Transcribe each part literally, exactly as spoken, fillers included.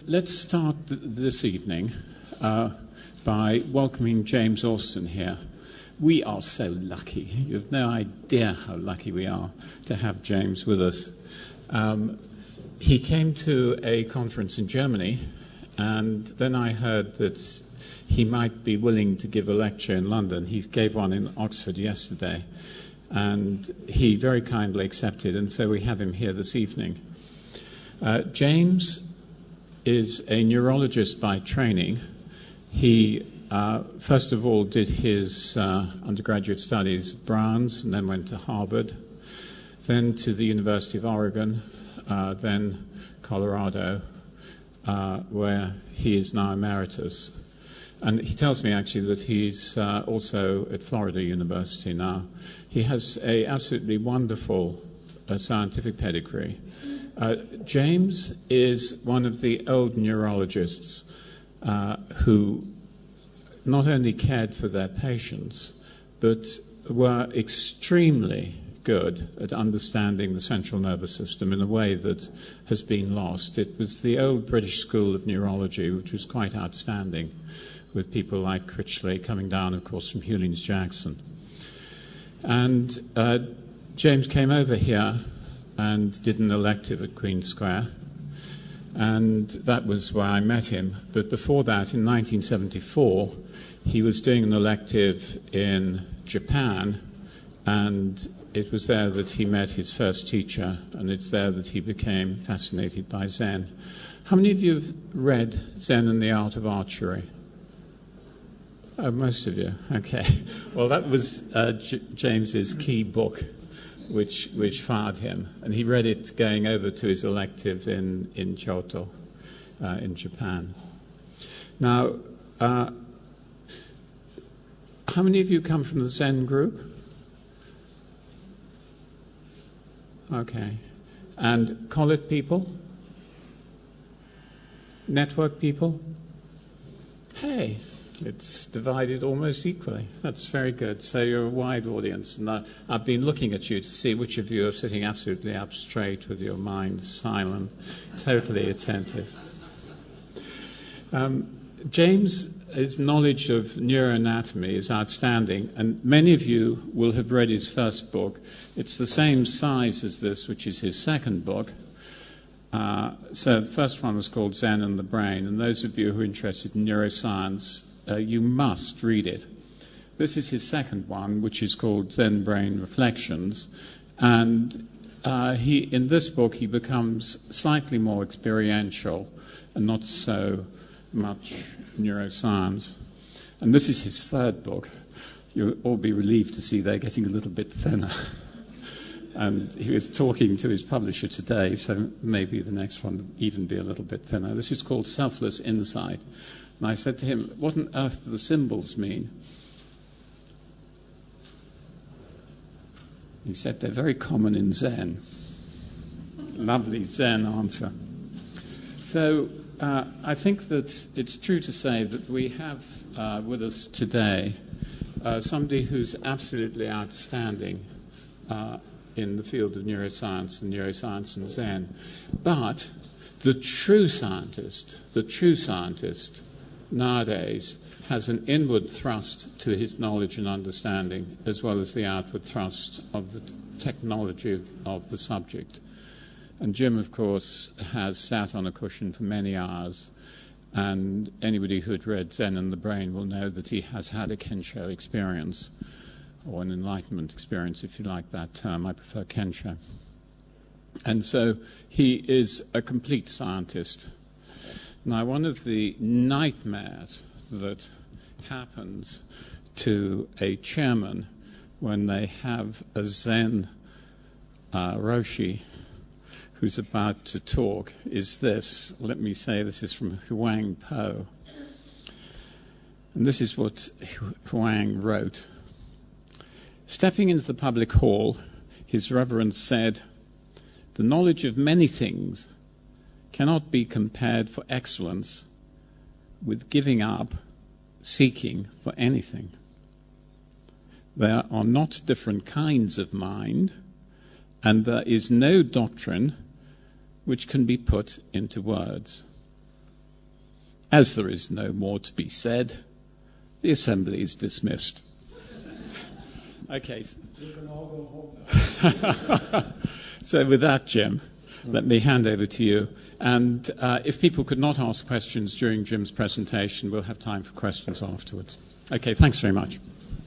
let's start th- this evening uh, by welcoming James Austin here. We are so lucky. You have no idea how lucky we are to have James with us. Um, he came to a conference in Germany, and then I heard that he might be willing to give a lecture in London. He gave one in Oxford yesterday, and he very kindly accepted, and so we have him here this evening. Uh, James is a neurologist by training. He, uh, first of all, did his uh, undergraduate studies at Brown's, and then went to Harvard, then to the University of Oregon, uh, then Colorado, uh, where he is now emeritus. And he tells me, actually, that he's uh, also at Florida University now. He has a absolutely wonderful uh, scientific pedigree. Uh, James is one of the old neurologists uh, who not only cared for their patients, but were extremely good at understanding the central nervous system in a way that has been lost. It was the old British school of neurology, which was quite outstanding, with people like Critchley coming down, of course, from Hewlings Jackson. And uh, James came over here and did an elective at Queen Square, and that was where I met him. But before that, in nineteen seventy-four, he was doing an elective in Japan, and it was there that he met his first teacher, and it's there that he became fascinated by Zen. How many of you have read Zen and the Art of Archery? Oh, most of you. Okay. Well, that was uh, J- James's key book, which which fired him, and he read it going over to his elective in in Kyoto, uh, in Japan. Now, uh, how many of you come from the Zen group? Okay, and Collett people, network people. Hey. It's divided almost equally. That's very good. So you're a wide audience. And I, I've been looking at you to see which of you are sitting absolutely up straight with your mind silent, totally attentive. Um, James's knowledge of neuroanatomy is outstanding, and many of you will have read his first book. It's the same size as this, which is his second book. Uh, so the first one was called Zen and the Brain, and those of you who are interested in neuroscience, Uh, you must read it. This is his second one, which is called Zen Brain Reflections. And uh, he, in this book, he becomes slightly more experiential and not so much neuroscience. And this is his third book. You'll all be relieved to see they're getting a little bit thinner. And he was talking to his publisher today, so maybe the next one will even be a little bit thinner. This is called Selfless Insight. And I said to him, what on earth do the symbols mean? He said, they're very common in Zen. Lovely Zen answer. So uh, I think that it's true to say that we have uh, with us today uh, somebody who's absolutely outstanding uh, in the field of neuroscience and neuroscience and Zen. But the true scientist, the true scientist, nowadays has an inward thrust to his knowledge and understanding as well as the outward thrust of the technology of, of the subject. And Jim, of course, has sat on a cushion for many hours, and anybody who had read Zen and the Brain will know that he has had a Kensho experience, or an enlightenment experience, if you like that term. I prefer Kensho. And so he is a complete scientist. Now, one of the nightmares that happens to a chairman when they have a Zen uh, Roshi who's about to talk is this. Let me say this is from Huang Po. And this is what Huang wrote. Stepping into the public hall, His Reverence said, "The knowledge of many things cannot be compared for excellence with giving up seeking for anything. There are not different kinds of mind, and there is no doctrine which can be put into words." As there is no more to be said, the assembly is dismissed. Okay. You can all go home now. So with that, Jim, let me hand over to you. And uh, if people could not ask questions during Jim's presentation, we'll have time for questions afterwards. Okay, thanks very much.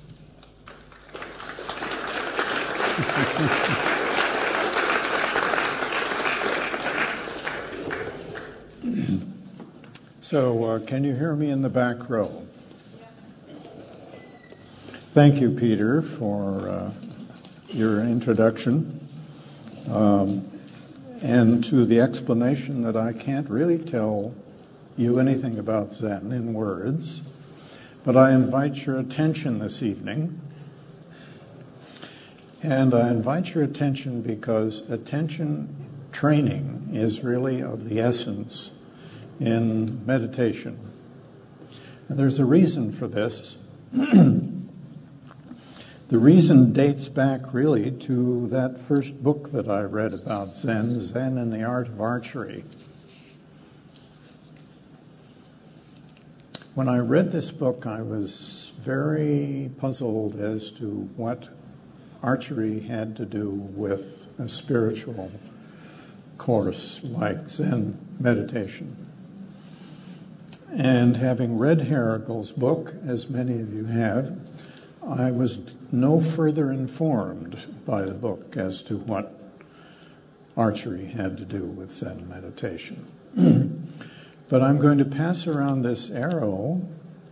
So, uh, can you hear me in the back row? Thank you, Peter, for uh, your introduction um, and to the explanation that I can't really tell you anything about Zen in words, but I invite your attention this evening. And I invite your attention because attention training is really of the essence in meditation. And there's a reason for this. The reason dates back really to that first book that I read about Zen, Zen and the Art of Archery. When I read this book, I was very puzzled as to what archery had to do with a spiritual course like Zen meditation. And having read Herrigel's book, as many of you have, I was no further informed by the book as to what archery had to do with Zen meditation. But I'm going to pass around this arrow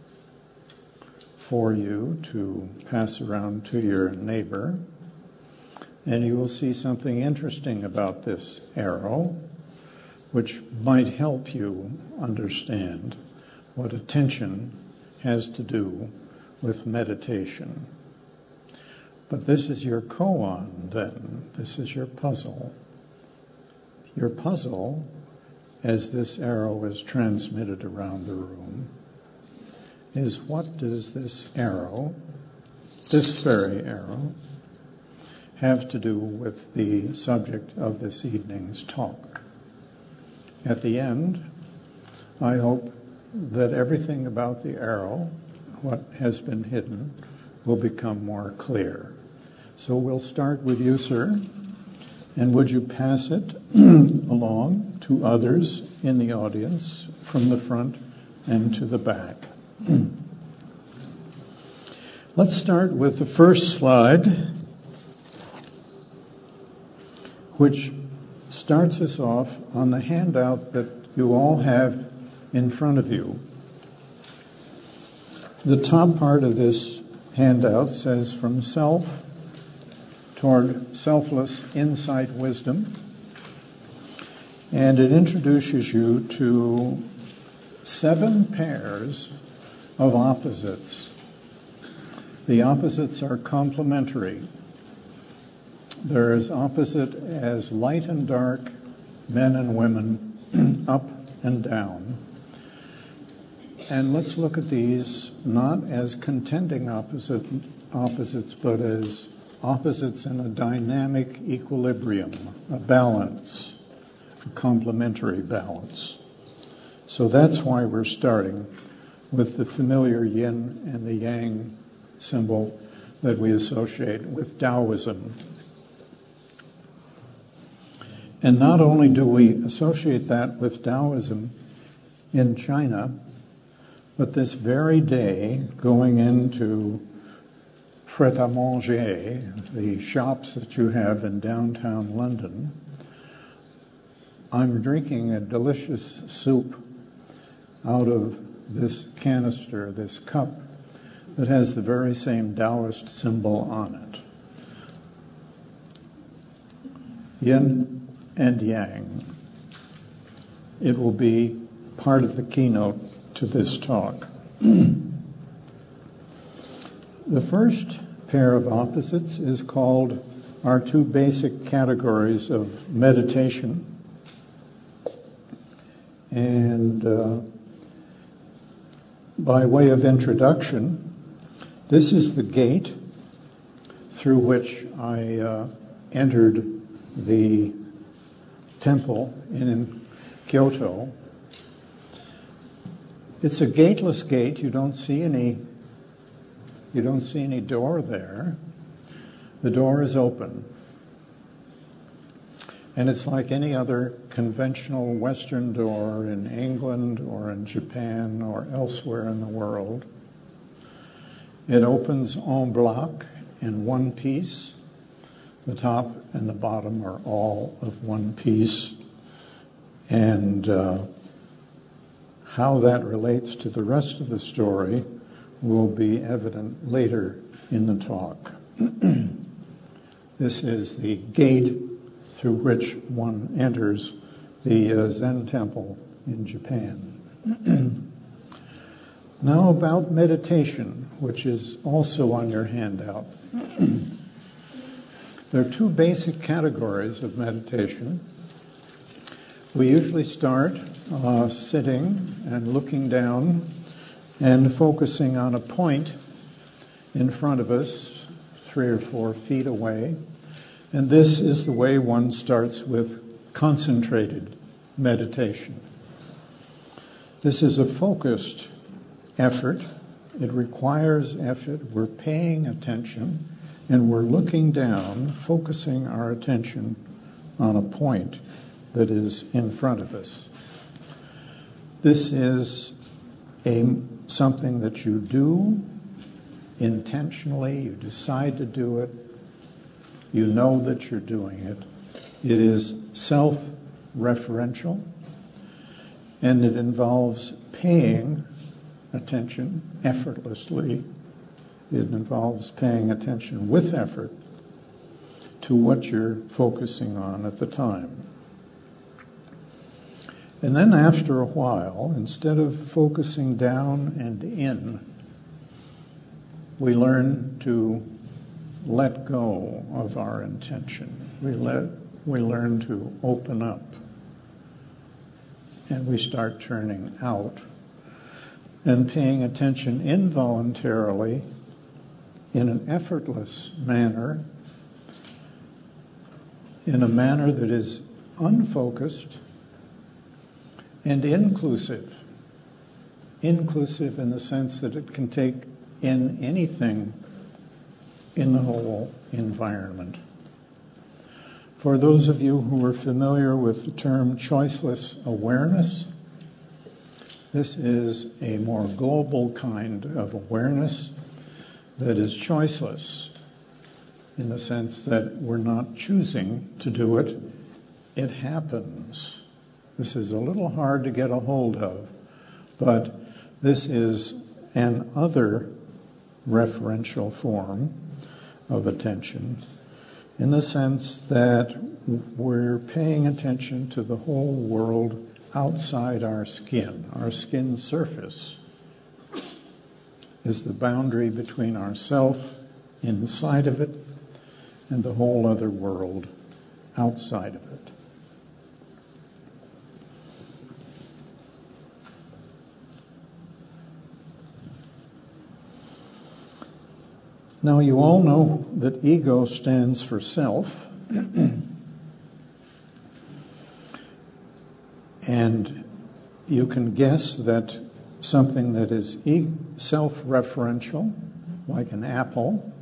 for you to pass around to your neighbor, and you will see something interesting about this arrow, which might help you understand what attention has to do with meditation. But this is your koan, then. This is your puzzle. Your puzzle, as this arrow is transmitted around the room, is what does this arrow, this very arrow, have to do with the subject of this evening's talk? At the end, I hope that everything about the arrow, what has been hidden, will become more clear. So we'll start with you, sir, and would you pass it along to others in the audience from the front and to the back. Let's start with the first slide, which starts us off on the handout that you all have in front of you. The top part of this handout says, "From self toward selfless insight wisdom," and it introduces you to seven pairs of opposites. The opposites are complementary. They're as opposite as light and dark, men and women, up and down. And let's look at these not as contending opposite, opposites, but as opposites in a dynamic equilibrium, a balance, a complementary balance. So that's why we're starting with the familiar yin and the yang symbol that we associate with Taoism. And not only do we associate that with Taoism in China, but this very day, going into Pret-a-Manger, the shops that you have in downtown London, I'm drinking a delicious soup out of this canister, this cup, that has the very same Taoist symbol on it. Yin and yang. It will be part of the keynote to this talk. The first pair of opposites is called our two basic categories of meditation. And uh, by way of introduction, this is the gate through which I uh, entered the temple in Kyoto. It's a gateless gate. You don't see any, you don't see any door there. The door is open. And it's like any other conventional Western door in England or in Japan or elsewhere in the world. It opens en bloc in one piece. The top and the bottom are all of one piece. And uh, how that relates to the rest of the story will be evident later in the talk. This is the gate through which one enters the uh, Zen temple in Japan. Now about meditation, which is also on your handout. There are two basic categories of meditation. We usually start uh, sitting and looking down and focusing on a point in front of us, three or four feet away. And this is the way one starts with concentrated meditation. This is a focused effort. It requires effort. We're paying attention, and we're looking down, focusing our attention on a point that is in front of us. This is a, something that you do intentionally. You decide to do it. You know that you're doing it. It is self-referential, and it involves paying attention effortlessly. It involves paying attention with effort to what you're focusing on at the time. And then after a while, instead of focusing down and in, we learn to let go of our intention. We let we learn to open up, and we start turning out and paying attention involuntarily in an effortless manner, in a manner that is unfocused and inclusive. Inclusive in the sense that it can take in anything in the whole environment. For those of you who are familiar with the term choiceless awareness, this is a more global kind of awareness that is choiceless in the sense that we're not choosing to do it. It happens. This is a little hard to get a hold of, but this is an other referential form of attention in the sense that we're paying attention to the whole world outside our skin. Our skin surface is the boundary between ourself inside of it and the whole other world outside of it. Now, you all know that ego stands for self, and you can guess that something that is e- self-referential, like an apple,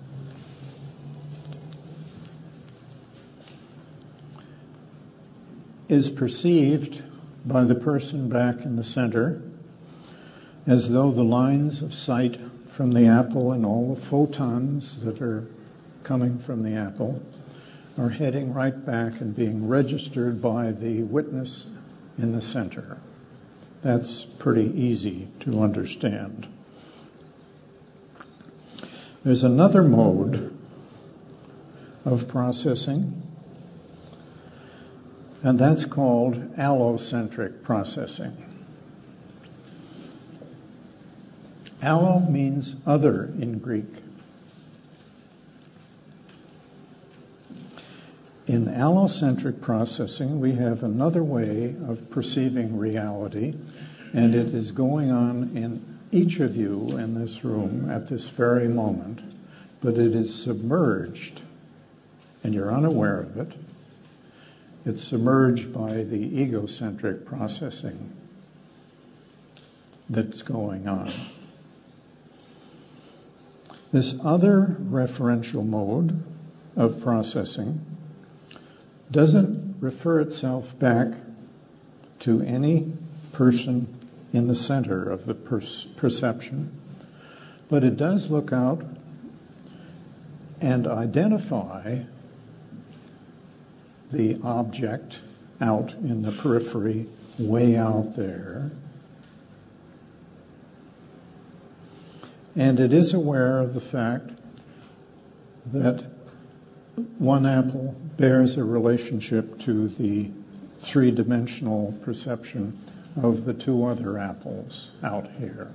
is perceived by the person back in the center as though the lines of sight from the apple and all the photons that are coming from the apple are heading right back and being registered by the witness in the center. That's pretty easy to understand. There's another mode of processing, and that's called allocentric processing. Allo means other in Greek. In allocentric processing, we have another way of perceiving reality, and it is going on in each of you in this room at this very moment, but it is submerged, and you're unaware of it. It's submerged by the egocentric processing. that's going on. This other referential mode of processing doesn't refer itself back to any person in the center of the per- perception, but it does look out and identify the object out in the periphery, way out there. And it is aware of the fact that one apple bears a relationship to the three-dimensional perception of the two other apples out here.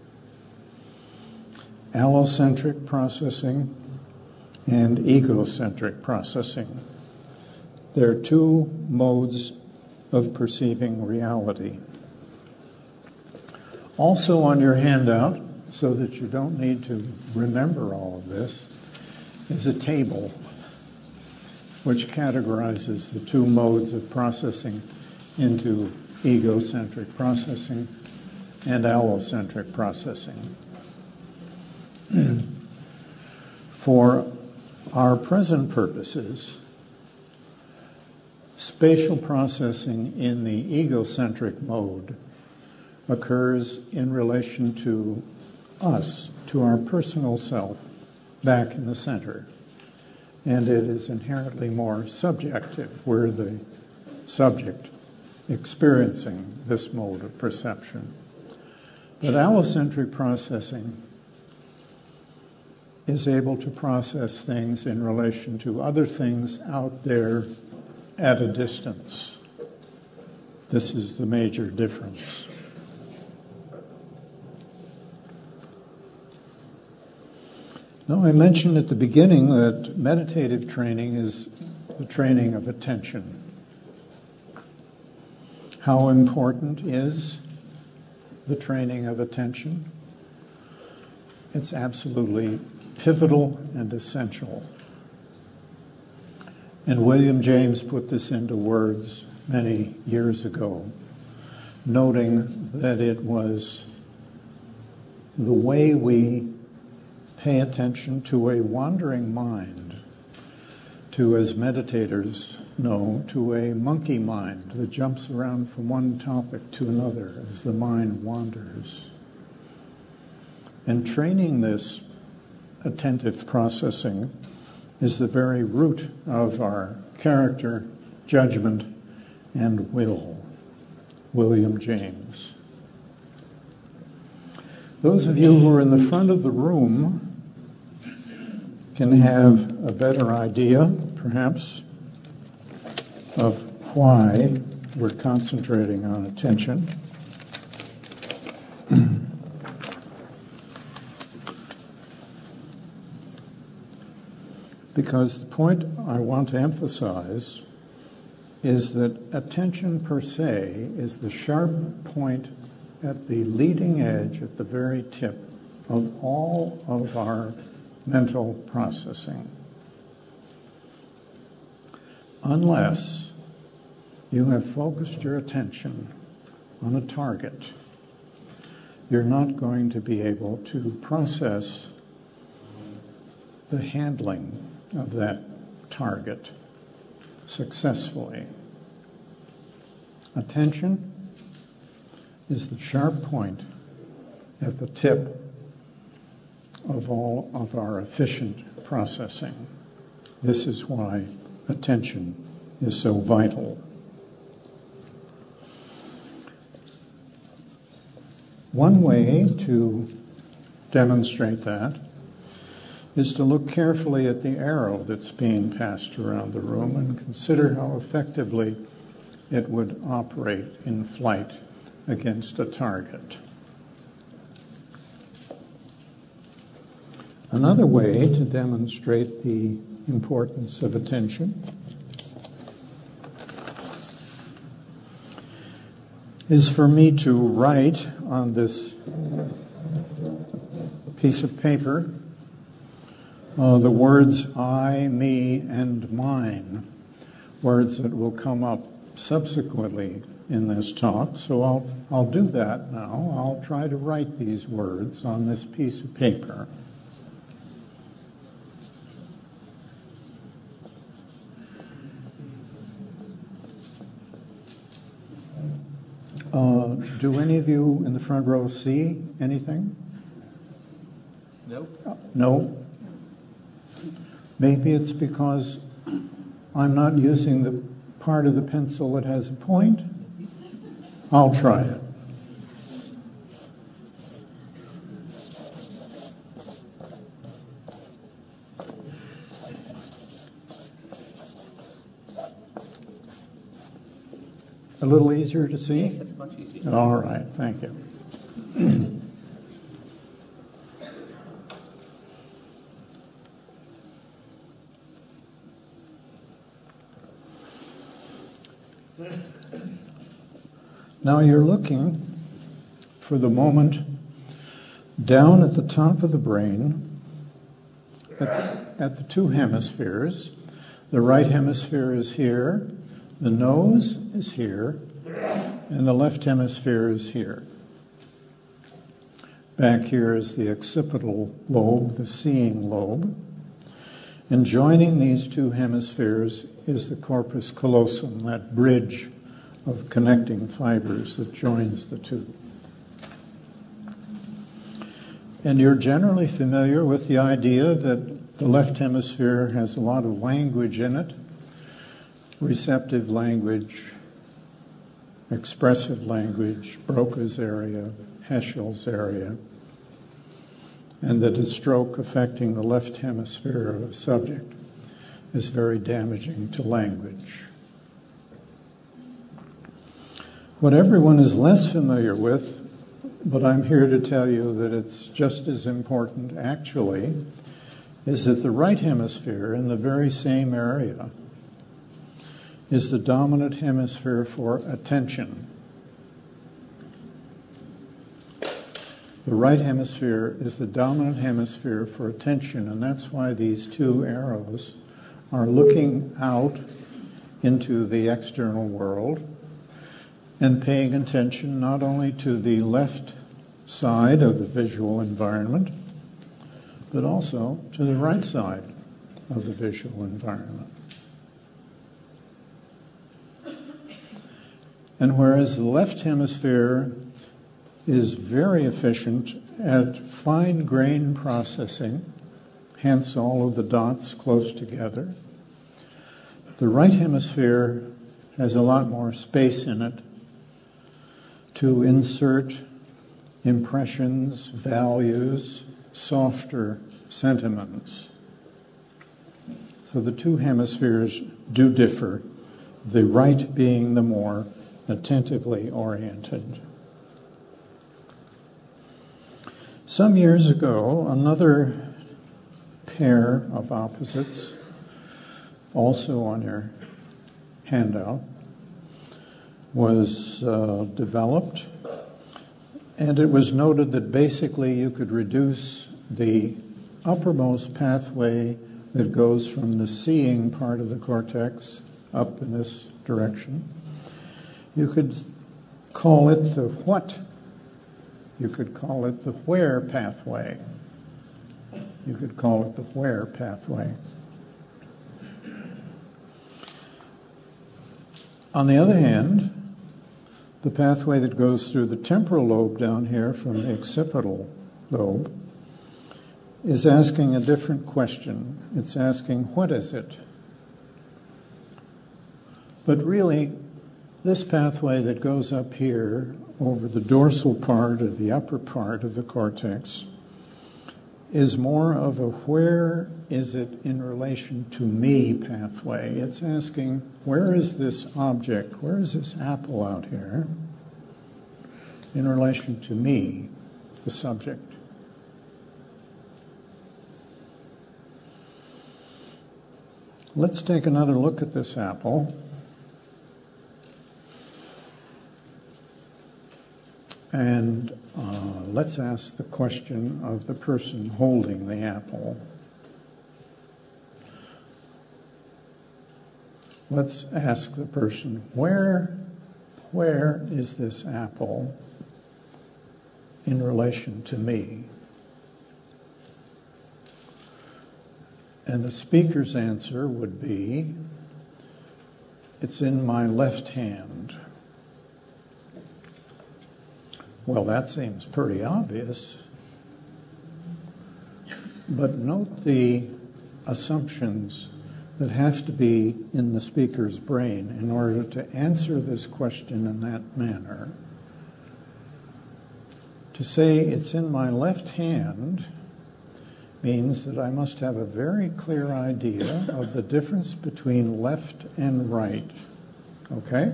Allocentric processing and egocentric processing. They're two modes of perceiving reality. Also on your handout, so that you don't need to remember all of this, is a table which categorizes the two modes of processing into egocentric processing and allocentric processing. For our present purposes, spatial processing in the egocentric mode occurs in relation to us, to our personal self, back in the center. And it is inherently more subjective. We're the subject experiencing this mode of perception. But allocentric processing is able to process things in relation to other things out there at a distance. This is the major difference. Now, I mentioned at the beginning that meditative training is the training of attention. How important is the training of attention? It's absolutely pivotal and essential. And William James put this into words many years ago, noting that it was the way we pay attention to a wandering mind, to, as meditators know, to a monkey mind that jumps around from one topic to another as the mind wanders. And training this attentive processing is the very root of our character, judgment, and will. William James. Those of you who are in the front of the room can have a better idea, perhaps, of why we're concentrating on attention. Because the point I want to emphasize is that attention per se is the sharp point at the leading edge, at the very tip of all of our mental processing. Unless you have focused your attention on a target, you're not going to be able to process the handling of that target successfully. Attention is the sharp point at the tip of all of our efficient processing. This is why attention is so vital. One way to demonstrate that is to look carefully at the arrow that's being passed around the room and consider how effectively it would operate in flight against a target. Another way to demonstrate the importance of attention is for me to write on this piece of paper uh, the words I, me, and mine, words that will come up subsequently in this talk, so I'll, I'll do that now. I'll try to write these words on this piece of paper. Uh, do any of you in the front row see anything? No. Uh, no? Maybe it's because I'm not using the part of the pencil that has a point. I'll try it. A little easier to see? Yes, that's much easier. All right, thank you. Now you're looking for the moment down at the top of the brain, at the, at the two hemispheres. The right hemisphere is here, the nose is here, and the left hemisphere is here. Back here is the occipital lobe, the seeing lobe. And joining these two hemispheres is the corpus callosum, that bridge of connecting fibers that joins the two. And you're generally familiar with the idea that the left hemisphere has a lot of language in it, receptive language, expressive language, Broca's area, Heschel's area, and that a stroke affecting the left hemisphere of a subject is very damaging to language. What everyone is less familiar with, but I'm here to tell you that it's just as important actually, is that the right hemisphere in the very same area is the dominant hemisphere for attention. The right hemisphere is the dominant hemisphere for attention, and that's why these two arrows are looking out into the external world and paying attention not only to the left side of the visual environment, but also to the right side of the visual environment. And whereas the left hemisphere is very efficient at fine-grained processing, hence all of the dots close together, the right hemisphere has a lot more space in it to insert impressions, values, softer sentiments. So the two hemispheres do differ, the right being the more attentively oriented. Some years ago, another pair of opposites, also on your handout, was uh, developed, and it was noted that basically you could reduce the uppermost pathway that goes from the seeing part of the cortex up in this direction. You could call it the what. You could call it the where pathway. You could call it the where pathway. On the other hand, the pathway that goes through the temporal lobe down here from the occipital lobe is asking a different question. It's asking, what is it? But really, this pathway that goes up here over the dorsal part of the upper part of the cortex is more of a where is it in relation to me pathway. It's asking, where is this object, where is this apple out here in relation to me, the subject? Let's take another look at this apple. And uh, let's ask the question of the person holding the apple. Let's ask the person, where, where is this apple in relation to me? And the speaker's answer would be, it's in my left hand. Well, that seems pretty obvious. But note the assumptions that have to be in the speaker's brain in order to answer this question in that manner. To say it's in my left hand means that I must have a very clear idea of the difference between left and right. Okay?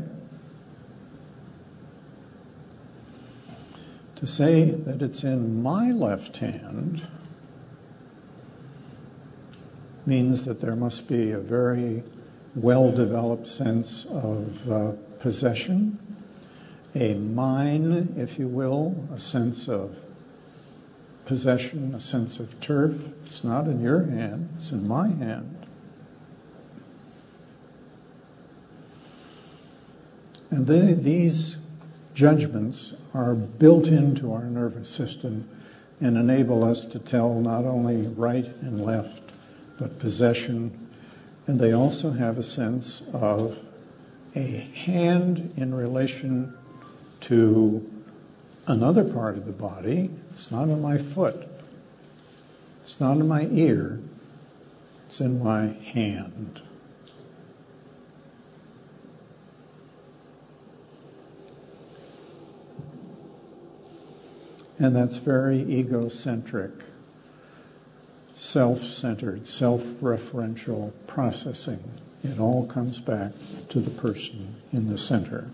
To say that it's in my left hand means that there must be a very well-developed sense of uh, possession, a mine, if you will, a sense of possession, a sense of turf. It's not in your hand, it's in my hand. And they, these judgments are built into our nervous system and enable us to tell not only right and left, but possession. And they also have a sense of a hand in relation to another part of the body. It's not in my foot. It's not in my ear. It's in my hand. And that's very egocentric, self-centered, self-referential processing. It all comes back to the person in the center.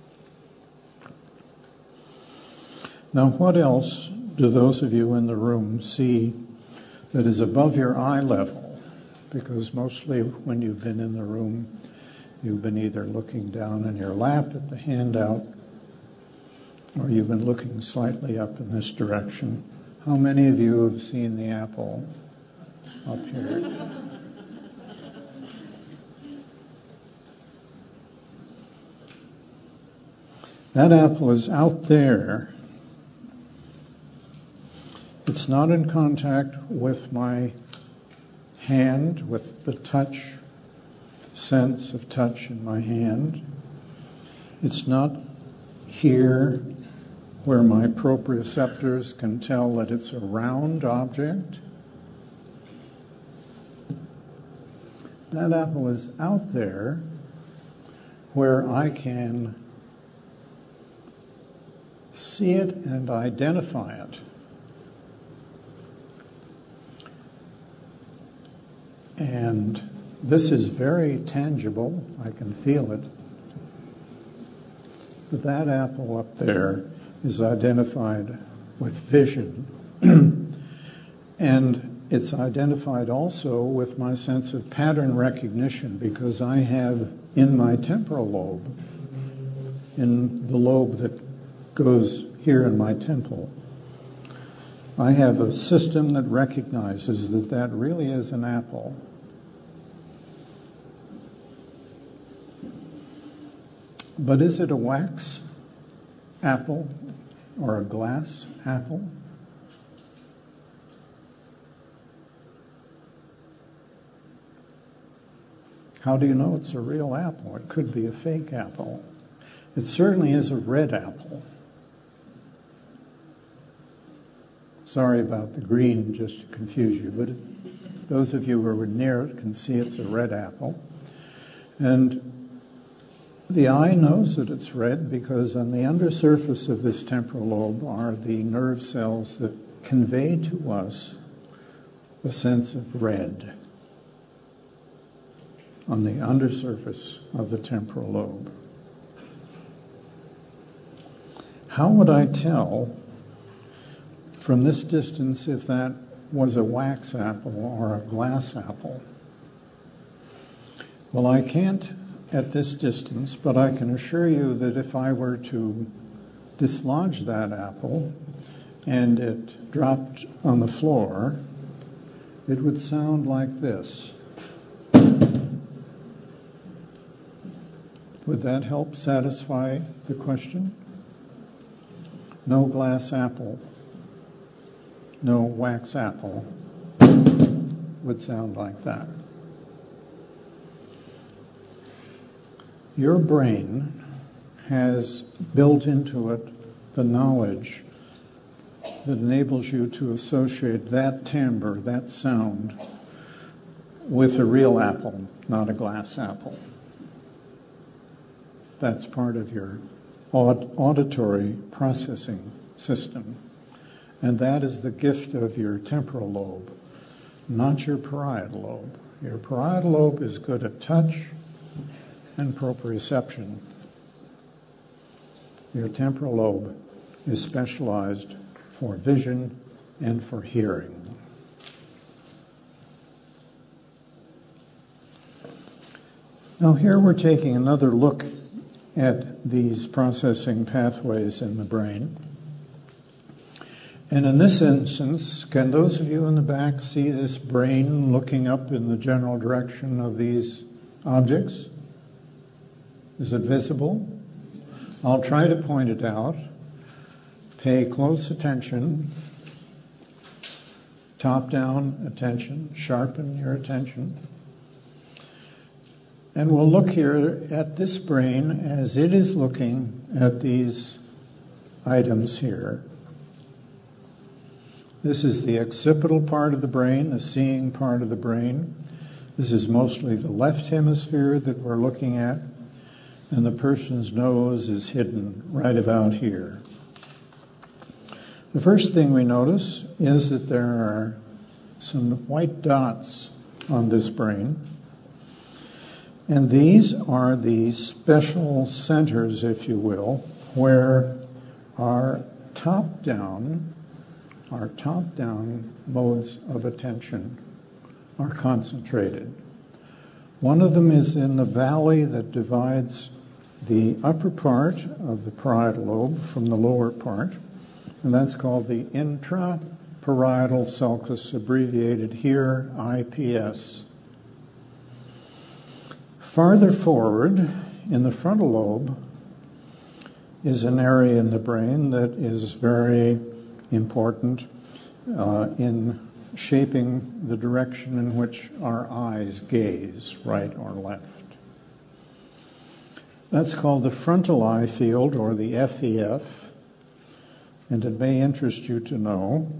Now, what else do those of you in the room see that is above your eye level? Because mostly when you've been in the room, you've been either looking down in your lap at the handout, or you've been looking slightly up in this direction. How many of you have seen the apple up here? That apple is out there. It's not in contact with my hand, with the touch, sense of touch in my hand. It's not here where my proprioceptors can tell that it's a round object. That apple is out there where I can see it and identify it. And this is very tangible. I can feel it. But that apple up there is identified with vision. And it's identified also with my sense of pattern recognition, because I have in my temporal lobe, in the lobe that goes here in my temple, I have a system that recognizes that that really is an apple. But is it a wax apple or a glass apple? How do you know it's a real apple? It could be a fake apple. It certainly is a red apple. Sorry about the green, just to confuse you, but it, those of you who are near it can see it's a red apple. And the eye knows that it's red because on the undersurface of this temporal lobe are the nerve cells that convey to us the sense of red on the undersurface of the temporal lobe. How would I tell from this distance if that was a wax apple or a glass apple? Well, I can't at this distance, but I can assure you that if I were to dislodge that apple and it dropped on the floor, it would sound like this. Would that help satisfy the question? No glass apple, no wax apple would sound like that. Your brain has built into it the knowledge that enables you to associate that timbre, that sound, with a real apple, not a glass apple. That's part of your aud- auditory processing system. And that is the gift of your temporal lobe, not your parietal lobe. Your parietal lobe is good at touch and proprioception. Your temporal lobe is specialized for vision and for hearing. Now here we're taking another look at these processing pathways in the brain. And in this instance, can those of you in the back see this brain looking up in the general direction of these objects? Is it visible? I'll try to point it out. Pay close attention. Top-down attention. Sharpen your attention. And we'll look here at this brain as it is looking at these items here. This is the occipital part of the brain, the seeing part of the brain. This is mostly the left hemisphere that we're looking at, and the person's nose is hidden right about here. The first thing we notice is that there are some white dots on this brain, and these are the special centers, if you will, where our top-down Our top-down modes of attention are concentrated. One of them is in the valley that divides the upper part of the parietal lobe from the lower part, and that's called the intraparietal sulcus, abbreviated here I P S. Farther forward in the frontal lobe is an area in the brain that is very important uh, in shaping the direction in which our eyes gaze, right or left. That's called the frontal eye field, or the F E F, and it may interest you to know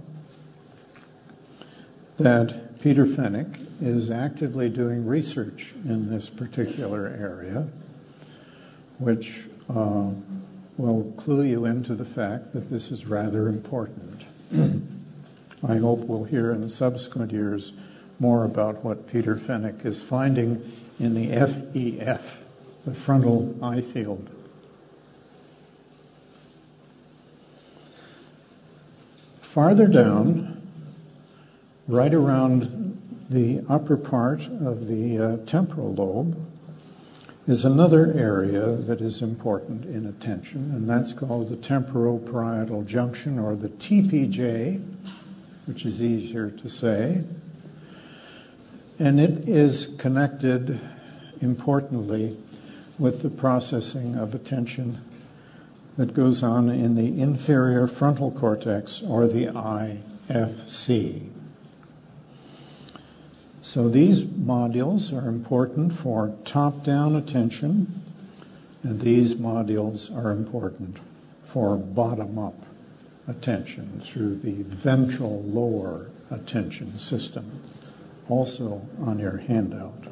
that Peter Fenwick is actively doing research in this particular area, which uh, will clue you into the fact that this is rather important. I hope we'll hear in subsequent years more about what Peter Fenwick is finding in the F E F, the frontal eye field. Farther down, right around the upper part of the uh, temporal lobe, is another area that is important in attention, and that's called the temporoparietal junction, or the T P J, which is easier to say. And it is connected, importantly, with the processing of attention that goes on in the inferior frontal cortex, or the I F C. So these modules are important for top-down attention, and these modules are important for bottom-up attention through the ventral lower attention system, also on your handout.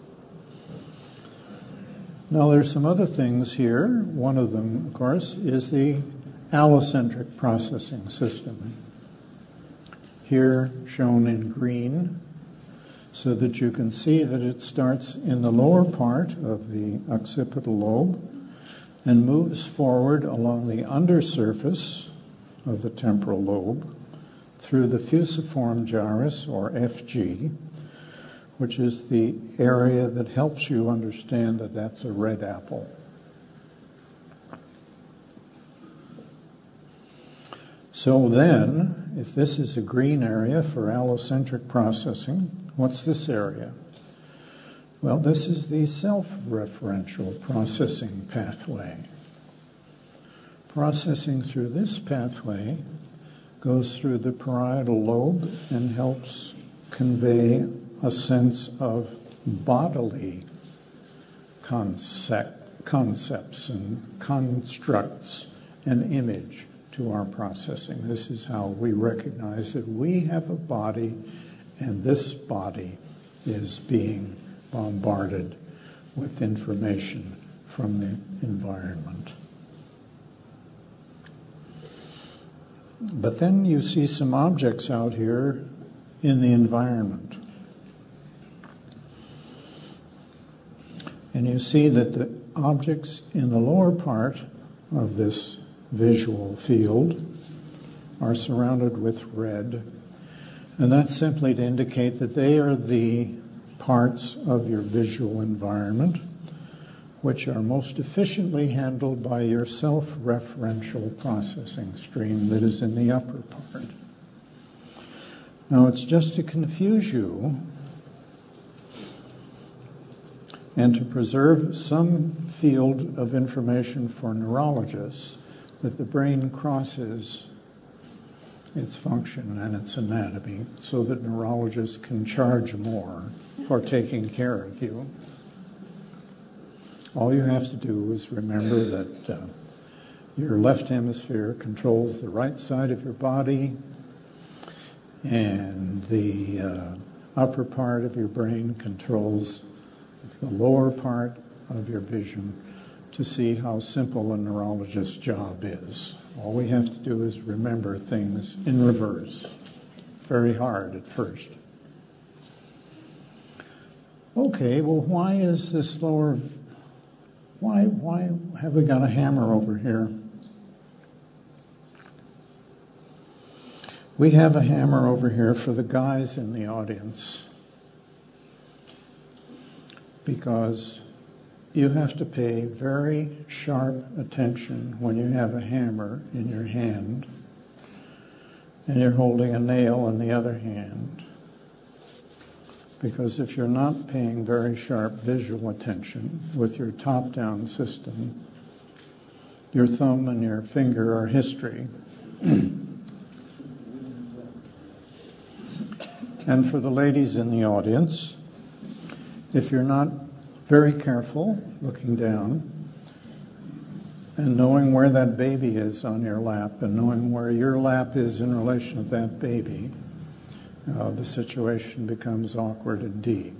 Now there's some other things here. One of them, of course, is the allocentric processing system. Here shown in green, so that you can see that it starts in the lower part of the occipital lobe and moves forward along the undersurface of the temporal lobe through the fusiform gyrus, or F G, which is the area that helps you understand that that's a red apple. So then, if this is a green area for allocentric processing, what's this area? Well, this is the self-referential processing pathway. Processing through this pathway goes through the parietal lobe and helps convey a sense of bodily concept, concepts and constructs and image to our processing. This is how we recognize that we have a body, and this body is being bombarded with information from the environment. But then you see some objects out here in the environment. And you see that the objects in the lower part of this visual field are surrounded with red. And that's simply to indicate that they are the parts of your visual environment which are most efficiently handled by your self-referential processing stream that is in the upper part. Now, it's just to confuse you and to preserve some field of information for neurologists that the brain crosses its function and its anatomy so that neurologists can charge more for taking care of you. All you have to do is remember that uh, your left hemisphere controls the right side of your body, and the uh, upper part of your brain controls the lower part of your vision, to see how simple a neurologist's job is. All we have to do is remember things in reverse. Very hard at first. Okay, well, why is this lower, why, why have we got a hammer over here? We have a hammer over here for the guys in the audience, because you have to pay very sharp attention when you have a hammer in your hand and you're holding a nail in the other hand. Because if you're not paying very sharp visual attention with your top-down system, your thumb and your finger are history. And for the ladies in the audience, if you're not very careful looking down and knowing where that baby is on your lap and knowing where your lap is in relation to that baby, uh, the situation becomes awkward indeed.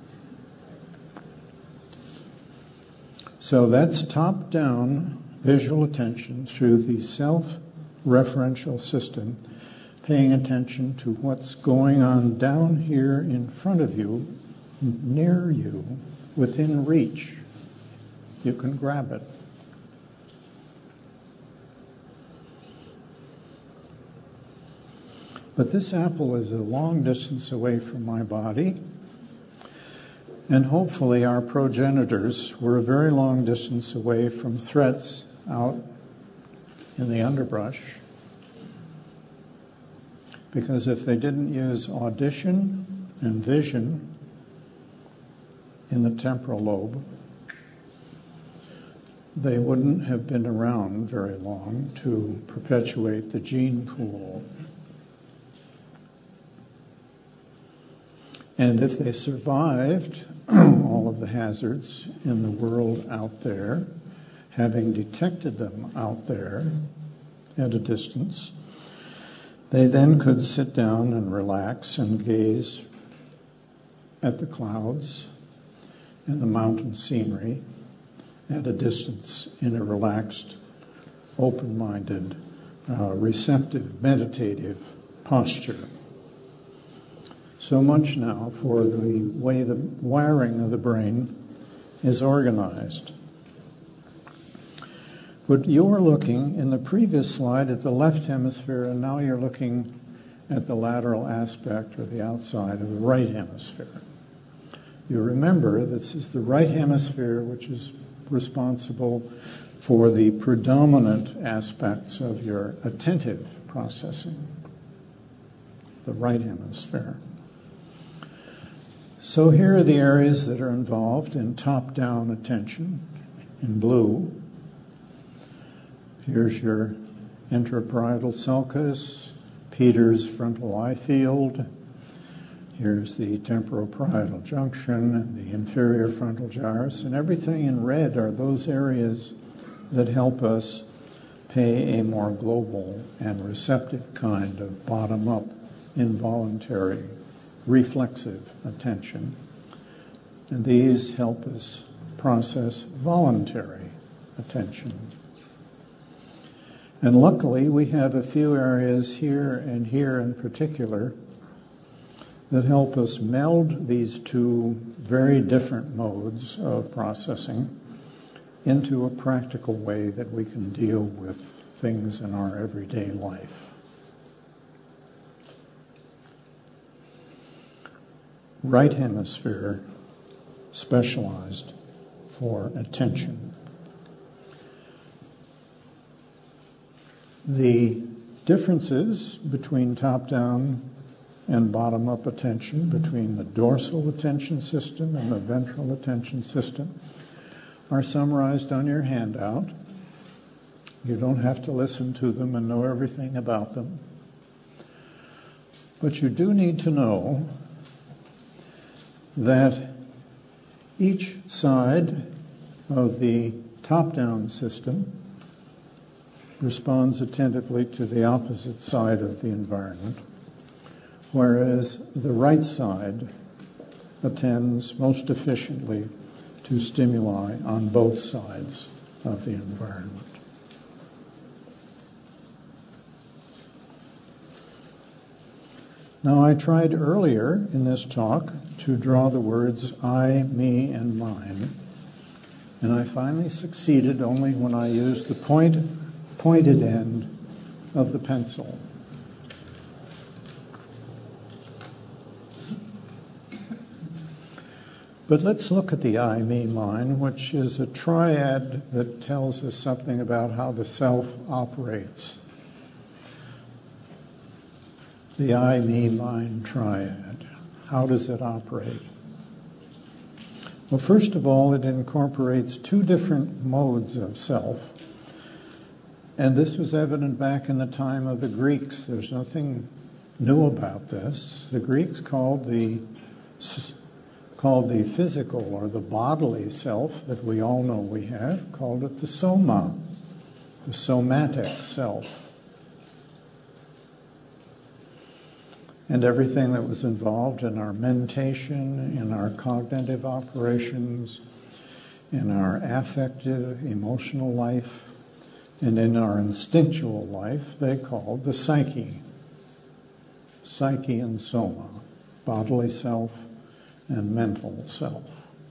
So that's top-down visual attention through the self-referential system, paying attention to what's going on down here in front of you, near you, within reach. You can grab it. But this apple is a long distance away from my body, and hopefully our progenitors were a very long distance away from threats out in the underbrush, because if they didn't use audition and vision in the temporal lobe, they wouldn't have been around very long to perpetuate the gene pool. And if they survived all of the hazards in the world out there, having detected them out there at a distance, they then could sit down and relax and gaze at the clouds and the mountain scenery at a distance in a relaxed, open-minded, uh, receptive, meditative posture. So much now for the way the wiring of the brain is organized. But you were looking in the previous slide at the left hemisphere, and now you're looking at the lateral aspect or the outside of the right hemisphere. You remember this is the right hemisphere which is responsible for the predominant aspects of your attentive processing, the right hemisphere. So here are the areas that are involved in top-down attention in blue. Here's your intraparietal sulcus, Peters frontal eye field. Here's the temporoparietal junction and the inferior frontal gyrus. And everything in red are those areas that help us pay a more global and receptive kind of bottom-up, involuntary, reflexive attention. And these help us process voluntary attention. And luckily, we have a few areas here and here in particular that help us meld these two very different modes of processing into a practical way that we can deal with things in our everyday life. Right hemisphere, specialized for attention. The differences between top-down and bottom-up attention, between the dorsal attention system and the ventral attention system, are summarized on your handout. You don't have to listen to them and know everything about them. But you do need to know that each side of the top-down system responds attentively to the opposite side of the environment, whereas the right side attends most efficiently to stimuli on both sides of the environment. Now, I tried earlier in this talk to draw the words I, me, and mine, and I finally succeeded only when I used the point, pointed end of the pencil. But let's look at the I, me, mine, which is a triad that tells us something about how the self operates. The I, me, mine triad. How does it operate? Well, first of all, it incorporates two different modes of self. And this was evident back in the time of the Greeks. There's nothing new about this. The Greeks called the called the physical or the bodily self that we all know we have, called it the soma, the somatic self. And everything that was involved in our mentation, in our cognitive operations, in our affective, emotional life, and in our instinctual life, they called the psyche. Psyche and soma, bodily self and mental self.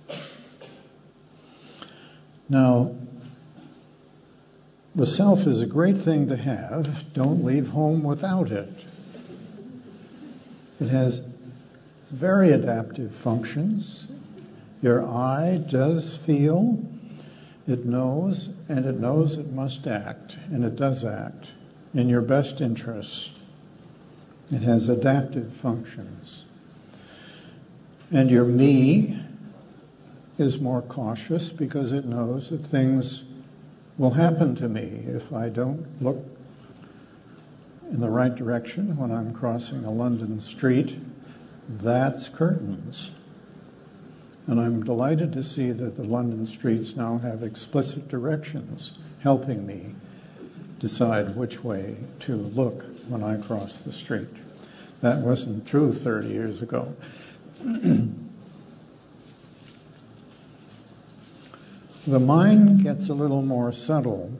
Now, the self is a great thing to have. Don't leave home without it. It has very adaptive functions. Your I does feel, it knows, and it knows it must act, and it does act in your best interests. It has adaptive functions. And your me is more cautious because it knows that things will happen to me if I don't look in the right direction when I'm crossing a London street. That's curtains. And I'm delighted to see that the London streets now have explicit directions helping me decide which way to look when I cross the street. That wasn't true thirty years ago. The mind gets a little more subtle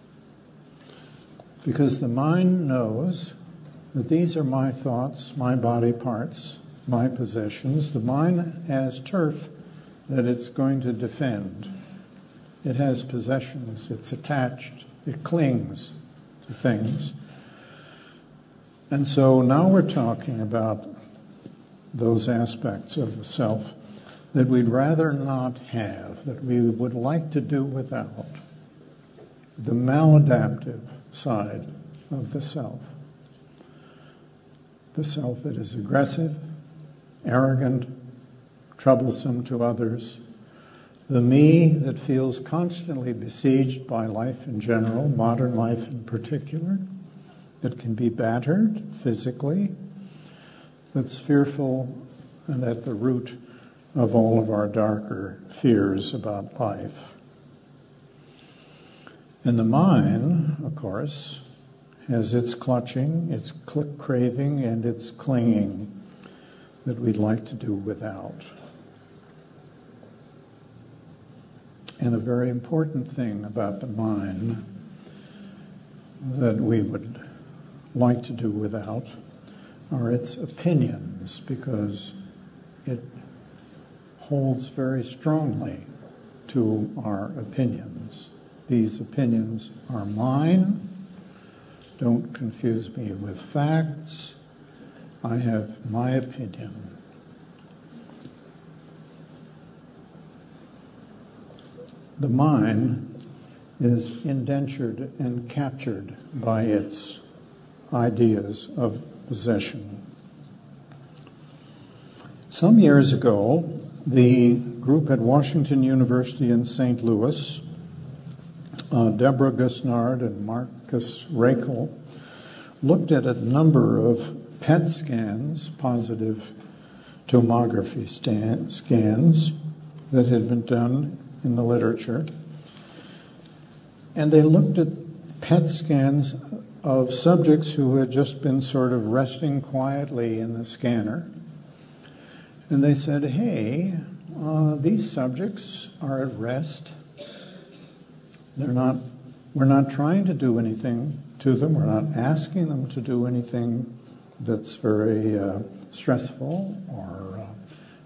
because the mind knows that these are my thoughts, my body parts, my possessions. The mind has turf that it's going to defend. It has possessions. It's attached. It clings to things. And so now we're talking about those aspects of the self that we'd rather not have, that we would like to do without. The maladaptive side of the self. The self that is aggressive, arrogant, troublesome to others, the me that feels constantly besieged by life in general, modern life in particular, that can be battered physically, that's fearful and at the root of all of our darker fears about life. And the mind, of course, has its clutching, its craving, and its clinging that we'd like to do without. And a very important thing about the mind that we would like to do without are its opinions, because it holds very strongly to our opinions. These opinions are mine. Don't confuse me with facts. I have my opinion. The mind is indentured and captured by its ideas of possession. Some years ago, the group at Washington University in Saint Louis, uh, Deborah Gusnard and Marcus Rakel, looked at a number of P E T scans, positive tomography stand, scans, that had been done in the literature. And they looked at P E T scans of subjects who had just been sort of resting quietly in the scanner. And they said, hey, uh, these subjects are at rest. They're not, we're not trying to do anything to them. We're not asking them to do anything that's very uh, stressful or uh,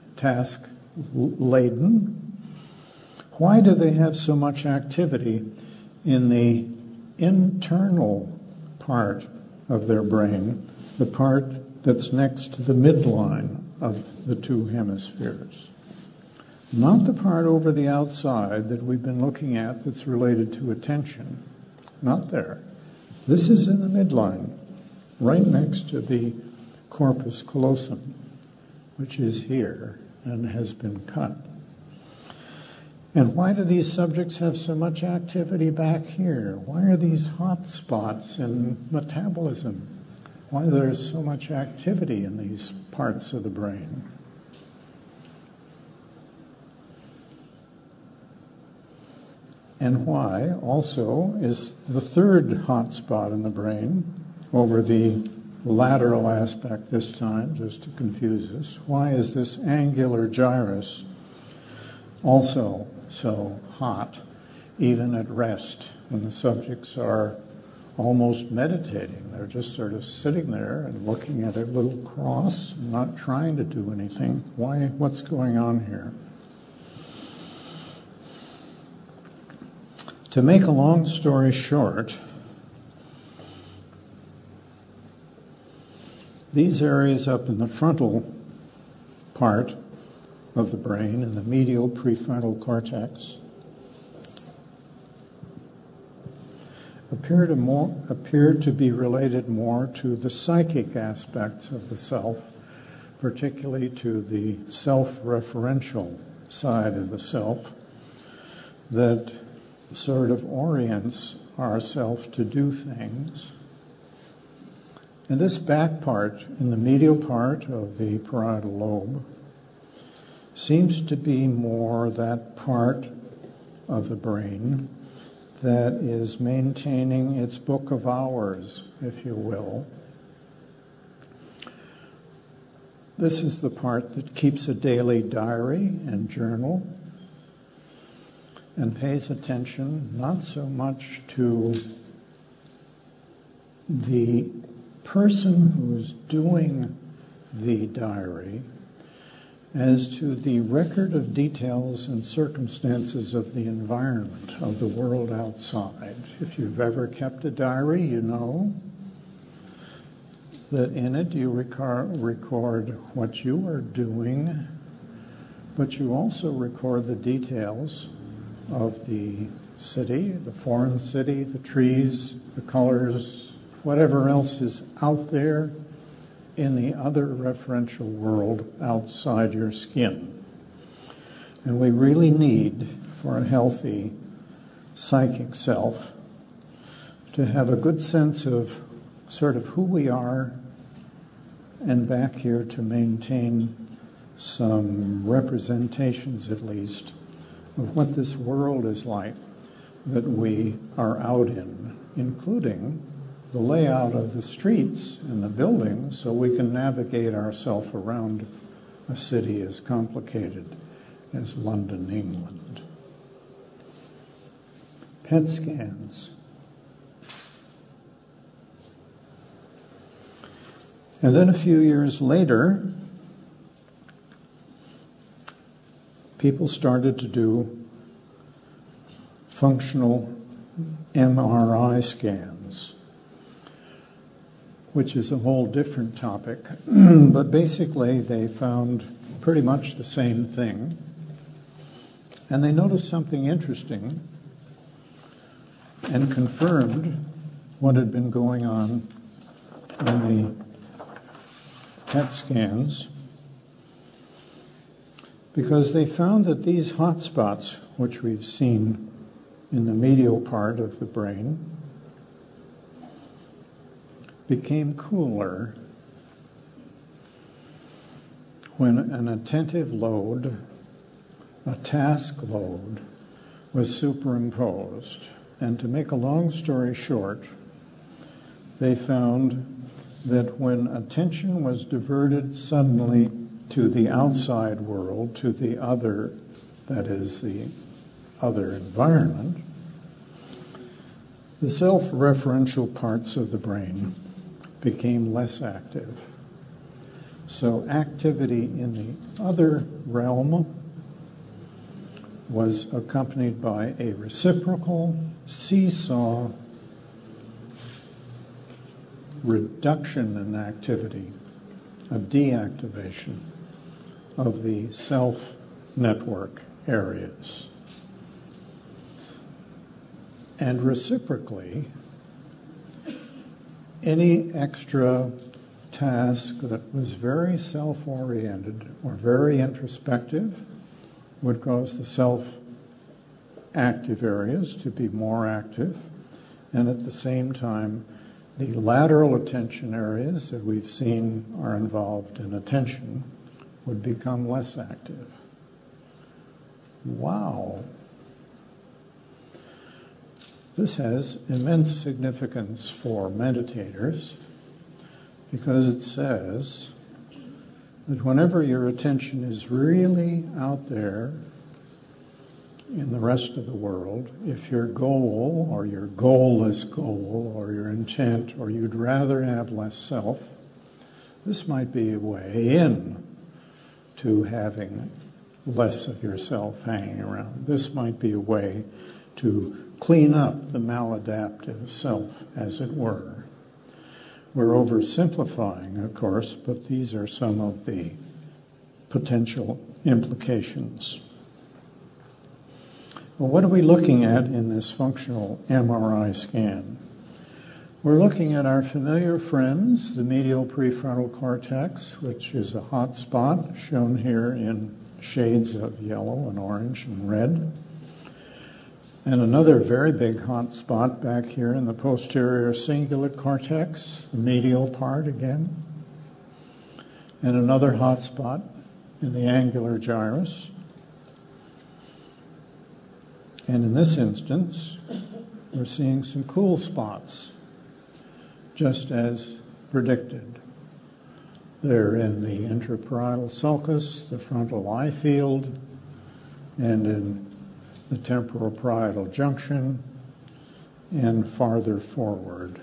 task-laden. Why do they have so much activity in the internal part of their brain, the part that's next to the midline of the two hemispheres? Not the part over the outside that we've been looking at that's related to attention. Not there. This is in the midline, right next to the corpus callosum, which is here and has been cut. And why do these subjects have so much activity back here? Why are these hot spots in metabolism? Why there's so much activity in these parts of the brain? And why also is the third hot spot in the brain, over the lateral aspect this time, just to confuse us, why is this angular gyrus also so hot, even at rest, when the subjects are almost meditating? They're just sort of sitting there and looking at a little cross, not trying to do anything. Why? What's going on here? To make a long story short, these areas up in the frontal part of the brain, in the medial prefrontal cortex, appear to, more, appear to be related more to the psychic aspects of the self, particularly to the self-referential side of the self that sort of orients ourself to do things. And this back part, in the medial part of the parietal lobe, seems to be more that part of the brain that is maintaining its book of hours, if you will. This is the part that keeps a daily diary and journal and pays attention not so much to the person who's doing the diary as to the record of details and circumstances of the environment, of the world outside. If you've ever kept a diary, you know that in it you record, record what you are doing, but you also record the details of the city, the foreign city, the trees, the colors, whatever else is out there in the other referential world outside your skin. And we really need, for a healthy psychic self, to have a good sense of sort of who we are, and back here to maintain some representations, at least, of what this world is like that we are out in, including the layout of the streets and the buildings, so we can navigate ourselves around a city as complicated as London, England. P E T scans. And then a few years later, people started to do functional M R I scans, which is a whole different topic. But basically, they found pretty much the same thing. And they noticed something interesting and confirmed what had been going on in the P E T scans, because they found that these hot spots, which we've seen in the medial part of the brain, became cooler when an attentive load, a task load, was superimposed. And to make a long story short, they found that when attention was diverted suddenly to the outside world, to the other, that is, the other environment, the self-referential parts of the brain became less active. So activity in the other realm was accompanied by a reciprocal seesaw reduction in activity, a deactivation of the self-network areas. And reciprocally, any extra task that was very self-oriented or very introspective would cause the self-active areas to be more active, and at the same time, the lateral attention areas that we've seen are involved in attention would become less active. Wow. This has immense significance for meditators, because it says that whenever your attention is really out there in the rest of the world, if your goal or your goalless goal or your intent, or you'd rather have less self, this might be a way in to having less of yourself hanging around. This might be a way to clean up the maladaptive self, as it were. We're oversimplifying, of course, but these are some of the potential implications. Well, what are we looking at in this functional M R I scan? We're looking at our familiar friends, the medial prefrontal cortex, which is a hot spot shown here in shades of yellow and orange and red. And another very big hot spot back here in the posterior cingulate cortex, the medial part again. And another hot spot in the angular gyrus. And in this instance, we're seeing some cool spots, just as predicted. They're in the intraparietal sulcus, the frontal eye field, and in the temporal parietal junction, and farther forward.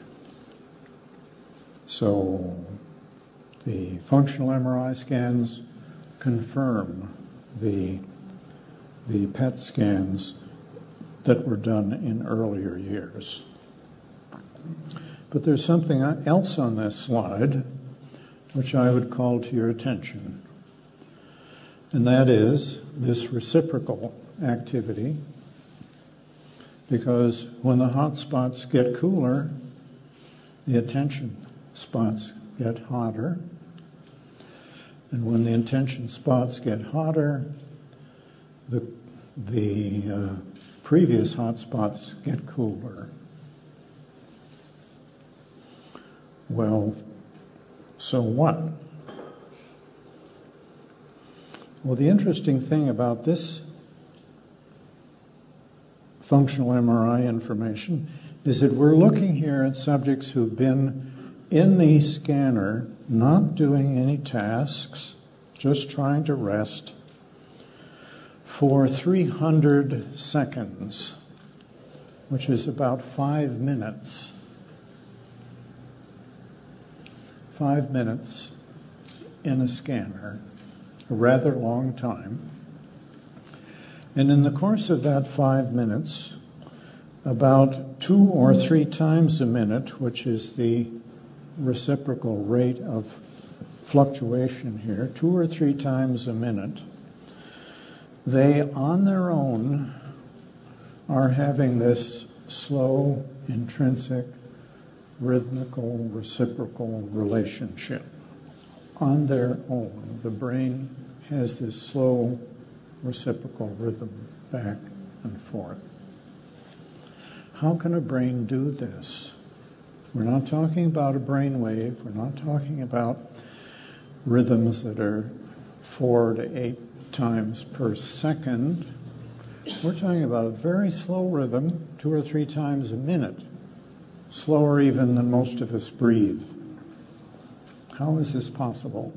So the functional M R I scans confirm the, the P E T scans that were done in earlier years. But there's something else on this slide which I would call to your attention, and that is this reciprocal activity, because when the hot spots get cooler, the attention spots get hotter, and when the attention spots get hotter, the, the uh, previous hotspots get cooler. Well, so what? Well, the interesting thing about this functional M R I information is that we're looking here at subjects who've been in the scanner, not doing any tasks, just trying to rest, for three hundred seconds, which is about five minutes. Five minutes in a scanner, a rather long time. And in the course of that five minutes, about two or three times a minute, which is the reciprocal rate of fluctuation here, two or three times a minute, they on their own are having this slow, intrinsic, rhythmical, reciprocal relationship. On their own, the brain has this slow, reciprocal rhythm back and forth. How can a brain do this? We're not talking about a brain wave. We're not talking about rhythms that are four to eight times per second. We're talking about a very slow rhythm, two or three times a minute, slower even than most of us breathe. How is this possible?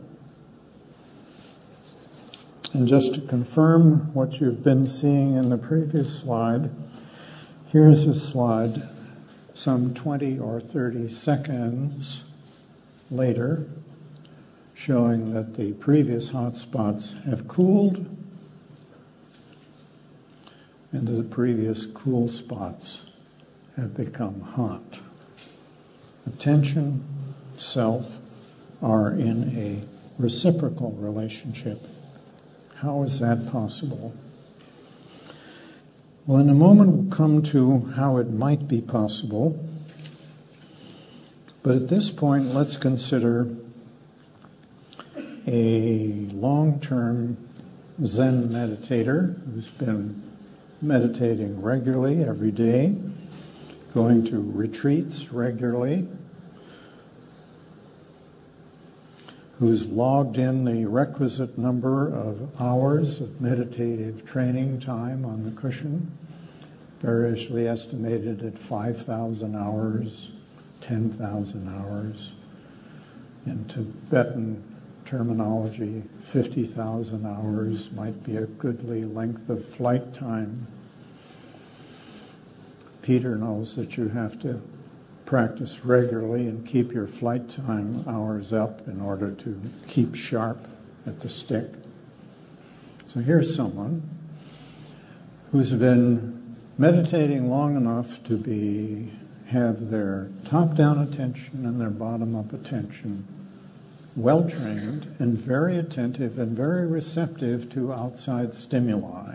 And just to confirm what you've been seeing in the previous slide, here's a slide some twenty or thirty seconds later, showing that the previous hotspots have cooled and the previous cool spots have become hot. Attention, self are in a reciprocal relationship. How is that possible? Well, in a moment we'll come to how it might be possible. But at this point, let's consider a long-term Zen meditator who's been meditating regularly every day, going to retreats regularly, who's logged in the requisite number of hours of meditative training time on the cushion, variously estimated at five thousand hours, ten thousand hours. In Tibetan terminology, fifty thousand hours might be a goodly length of flight time. Peter knows that you have to practice regularly and keep your flight time hours up in order to keep sharp at the stick. So here's someone who's been meditating long enough to be have their top-down attention and their bottom-up attention well-trained and very attentive and very receptive to outside stimuli.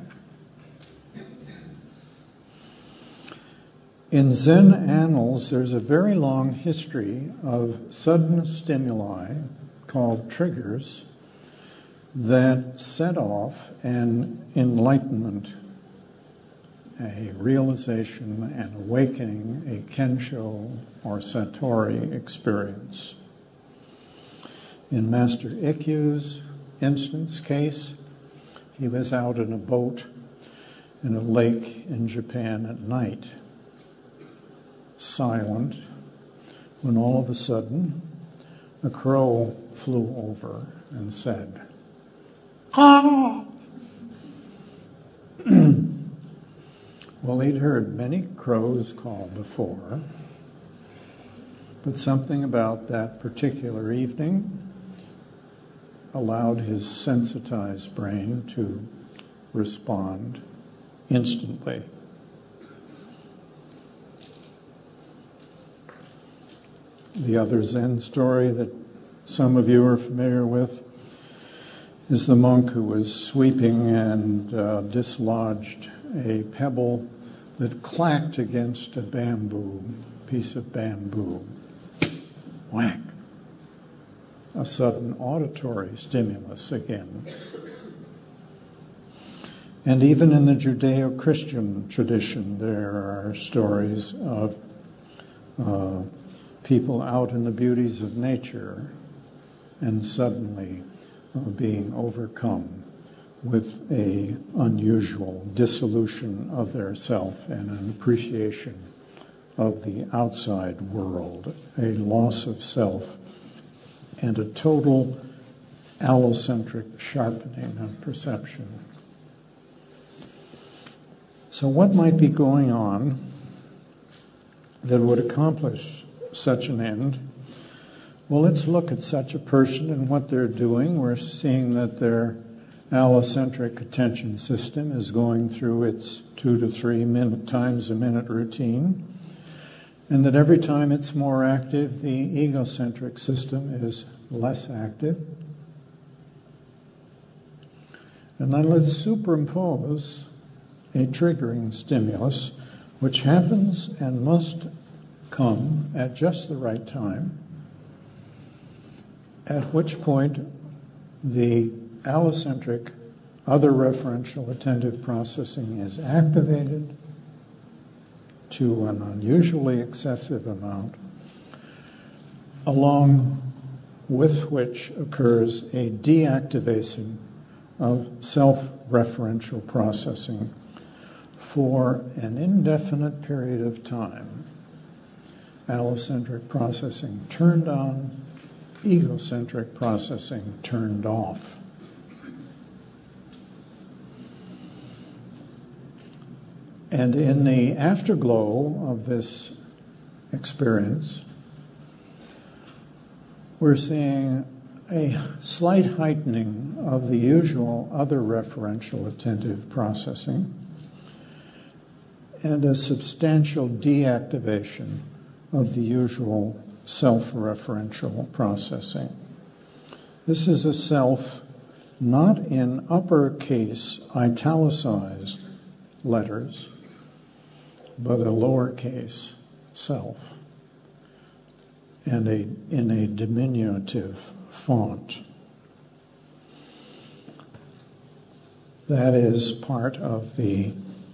In Zen annals, there's a very long history of sudden stimuli called triggers that set off an enlightenment, a realization, an awakening, a kensho or satori experience. In Master Ikkyu's instance case, he was out in a boat in a lake in Japan at night, silent, when all of a sudden a crow flew over and said, "Ah!" Well, he'd heard many crows call before, but something about that particular evening allowed his sensitized brain to respond instantly. The other Zen story that some of you are familiar with is the monk who was sweeping and uh, dislodged a pebble that clacked against a bamboo, piece of bamboo. Whack. A sudden auditory stimulus again. And even in the Judeo-Christian tradition, there are stories of uh, people out in the beauties of nature and suddenly uh, being overcome with a unusual dissolution of their self and an appreciation of the outside world, a loss of self, and a total allocentric sharpening of perception. So what might be going on that would accomplish such an end? Well, let's look at such a person and what they're doing. We're seeing that their allocentric attention system is going through its two to three minute times a minute routine, and that every time it's more active, the egocentric system is less active. And then let's superimpose a triggering stimulus, which happens and must come at just the right time, at which point the allocentric other referential attentive processing is activated to an unusually excessive amount, along with which occurs a deactivation of self-referential processing for an indefinite period of time. Allocentric processing turned on, egocentric processing turned off. And in the afterglow of this experience, we're seeing a slight heightening of the usual other referential attentive processing and a substantial deactivation of the usual self-referential processing. This is a self not in uppercase italicized letters, but a lowercase self, and a, in a diminutive font. That is part of the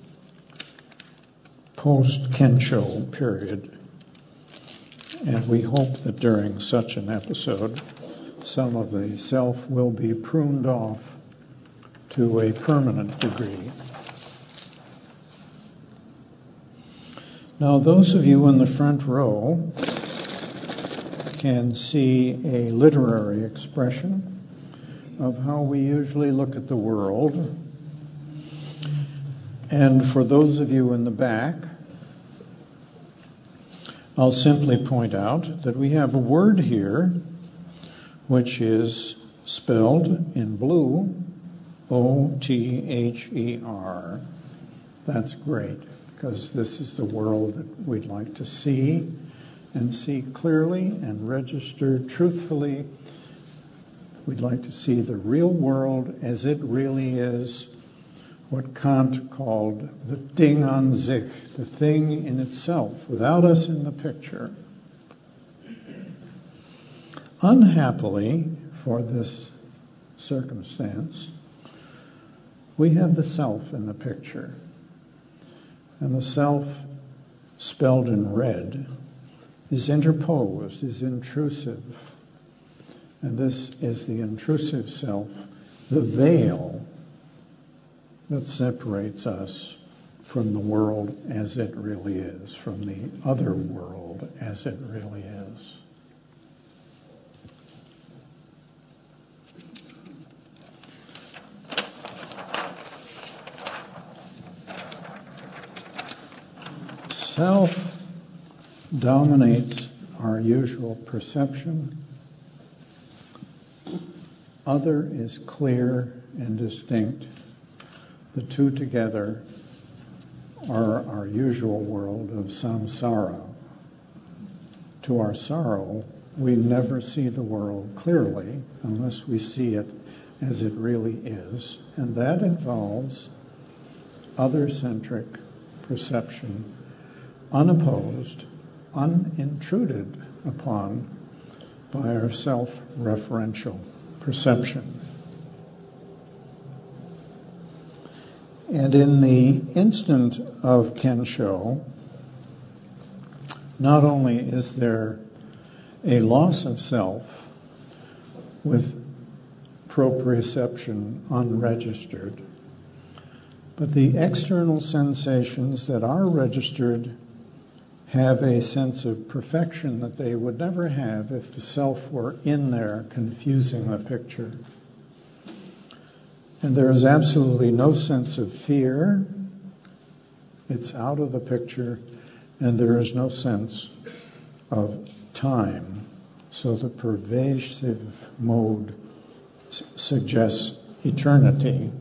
post-Kensho period, and we hope that during such an episode, some of the self will be pruned off to a permanent degree. Now, those of you in the front row can see a literary expression of how we usually look at the world. And for those of you in the back, I'll simply point out that we have a word here which is spelled in blue, O T H E R. That's great, because this is the world that we'd like to see, and see clearly and register truthfully. We'd like to see the real world as it really is, what Kant called the Ding an sich, the thing in itself, without us in the picture. Unhappily, for this circumstance, we have the self in the picture. And the self, spelled in red, is interposed, is intrusive. And this is the intrusive self, the veil that separates us from the world as it really is, from the other world as it really is. Self dominates our usual perception. Other is clear and distinct. The two together are our usual world of samsara. To our sorrow, we never see the world clearly unless we see it as it really is, and that involves other-centric perception, unopposed, unintruded upon by our self-referential perception. And in the instant of Kensho, not only is there a loss of self with proprioception unregistered, but the external sensations that are registered have a sense of perfection that they would never have if the self were in there confusing the picture. And there is absolutely no sense of fear. It's out of the picture, and there is no sense of time. So the pervasive mode s- suggests eternity.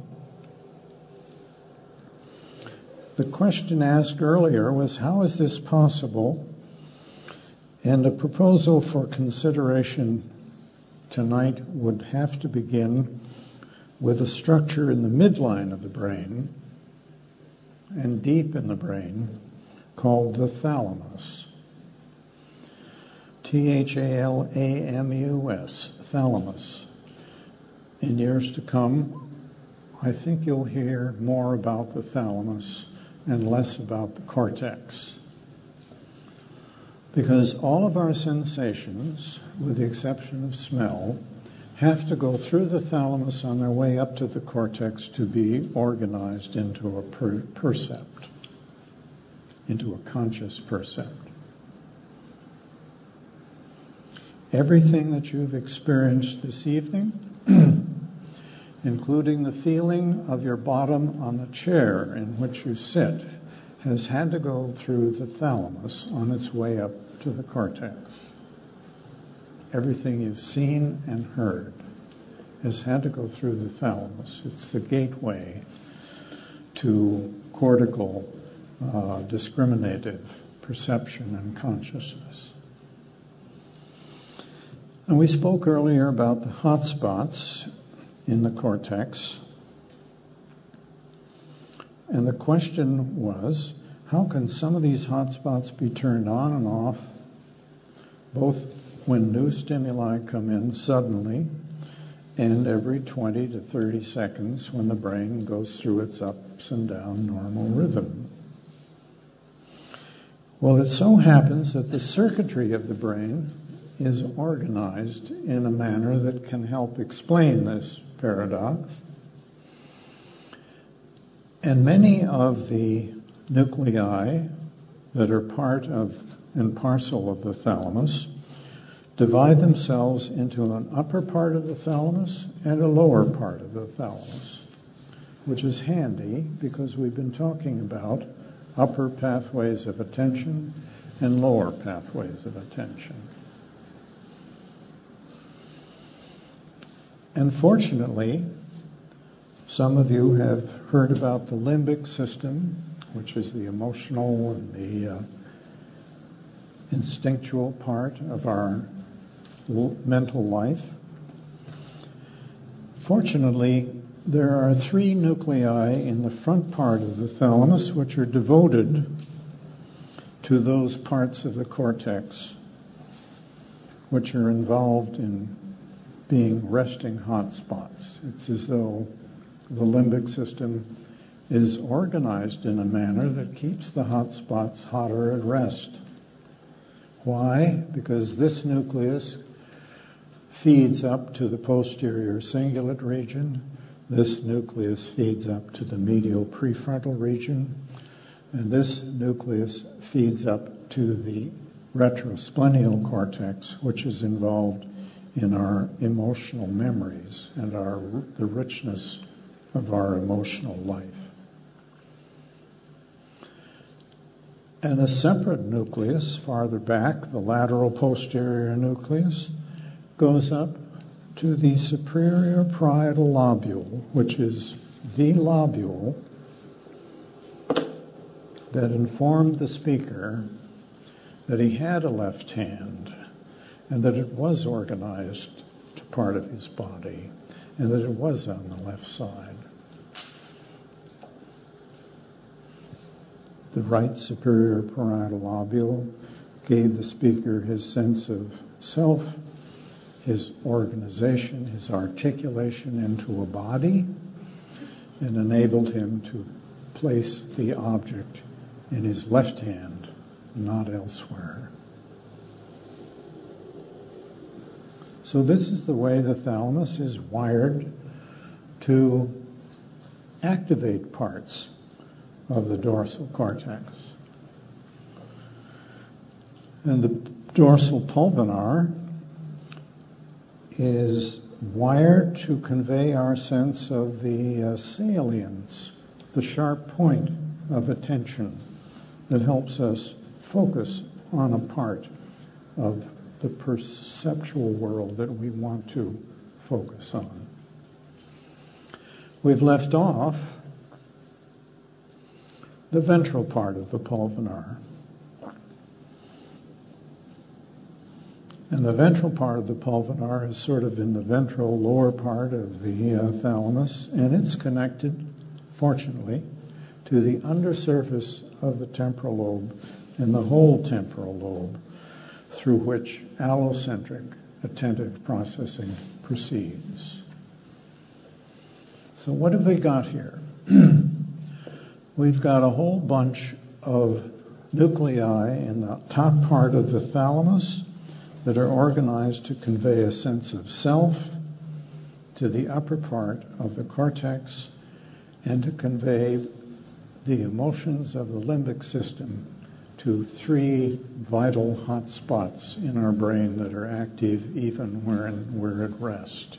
The question asked earlier was, how is this possible? And a proposal for consideration tonight would have to begin with a structure in the midline of the brain and deep in the brain called the thalamus. T H A L A M U S, thalamus. In years to come, I think you'll hear more about the thalamus and less about the cortex. Because all of our sensations, with the exception of smell, have to go through the thalamus on their way up to the cortex to be organized into a per- percept, into a conscious percept. Everything that you've experienced this evening, including the feeling of your bottom on the chair in which you sit, has had to go through the thalamus on its way up to the cortex. Everything you've seen and heard has had to go through the thalamus. It's the gateway to cortical uh, discriminative perception and consciousness. And we spoke earlier about the hot spots in the cortex. And the question was, how can some of these hot spots be turned on and off, both when new stimuli come in suddenly and every twenty to thirty seconds when the brain goes through its ups and down normal rhythm? Well, it so happens that the circuitry of the brain is organized in a manner that can help explain this paradox. And many of the nuclei that are part of and parcel of the thalamus divide themselves into an upper part of the thalamus and a lower part of the thalamus, which is handy because we've been talking about upper pathways of attention and lower pathways of attention. And fortunately, some of you have heard about the limbic system, which is the emotional and the uh, instinctual part of our l- mental life. Fortunately, there are three nuclei in the front part of the thalamus which are devoted to those parts of the cortex which are involved in being resting hot spots. It's as though the limbic system is organized in a manner that keeps the hot spots hotter at rest. Why? Because this nucleus feeds up to the posterior cingulate region. This nucleus feeds up to the medial prefrontal region. And this nucleus feeds up to the retrosplenial cortex, which is involved in our emotional memories and our the richness of our emotional life. And a separate nucleus farther back, the lateral posterior nucleus, goes up to the superior parietal lobule, which is the lobule that informed the speaker that he had a left hand and that it was organized to part of his body and that it was on the left side. The right superior parietal lobule gave the speaker his sense of self, his organization, his articulation into a body, and enabled him to place the object in his left hand, not elsewhere. So this is the way the thalamus is wired to activate parts of the dorsal cortex. And the dorsal pulvinar is wired to convey our sense of the uh, salience, the sharp point of attention that helps us focus on a part of the perceptual world that we want to focus on. We've left off the ventral part of the pulvinar. And the ventral part of the pulvinar is sort of in the ventral lower part of the uh, thalamus, and it's connected, fortunately, to the undersurface of the temporal lobe and the whole temporal lobe, through which allocentric attentive processing proceeds. So what have we got here? We've got a whole bunch of nuclei in the top part of the thalamus that are organized to convey a sense of self to the upper part of the cortex and to convey the emotions of the limbic system to three vital hot spots in our brain that are active even when we're at rest.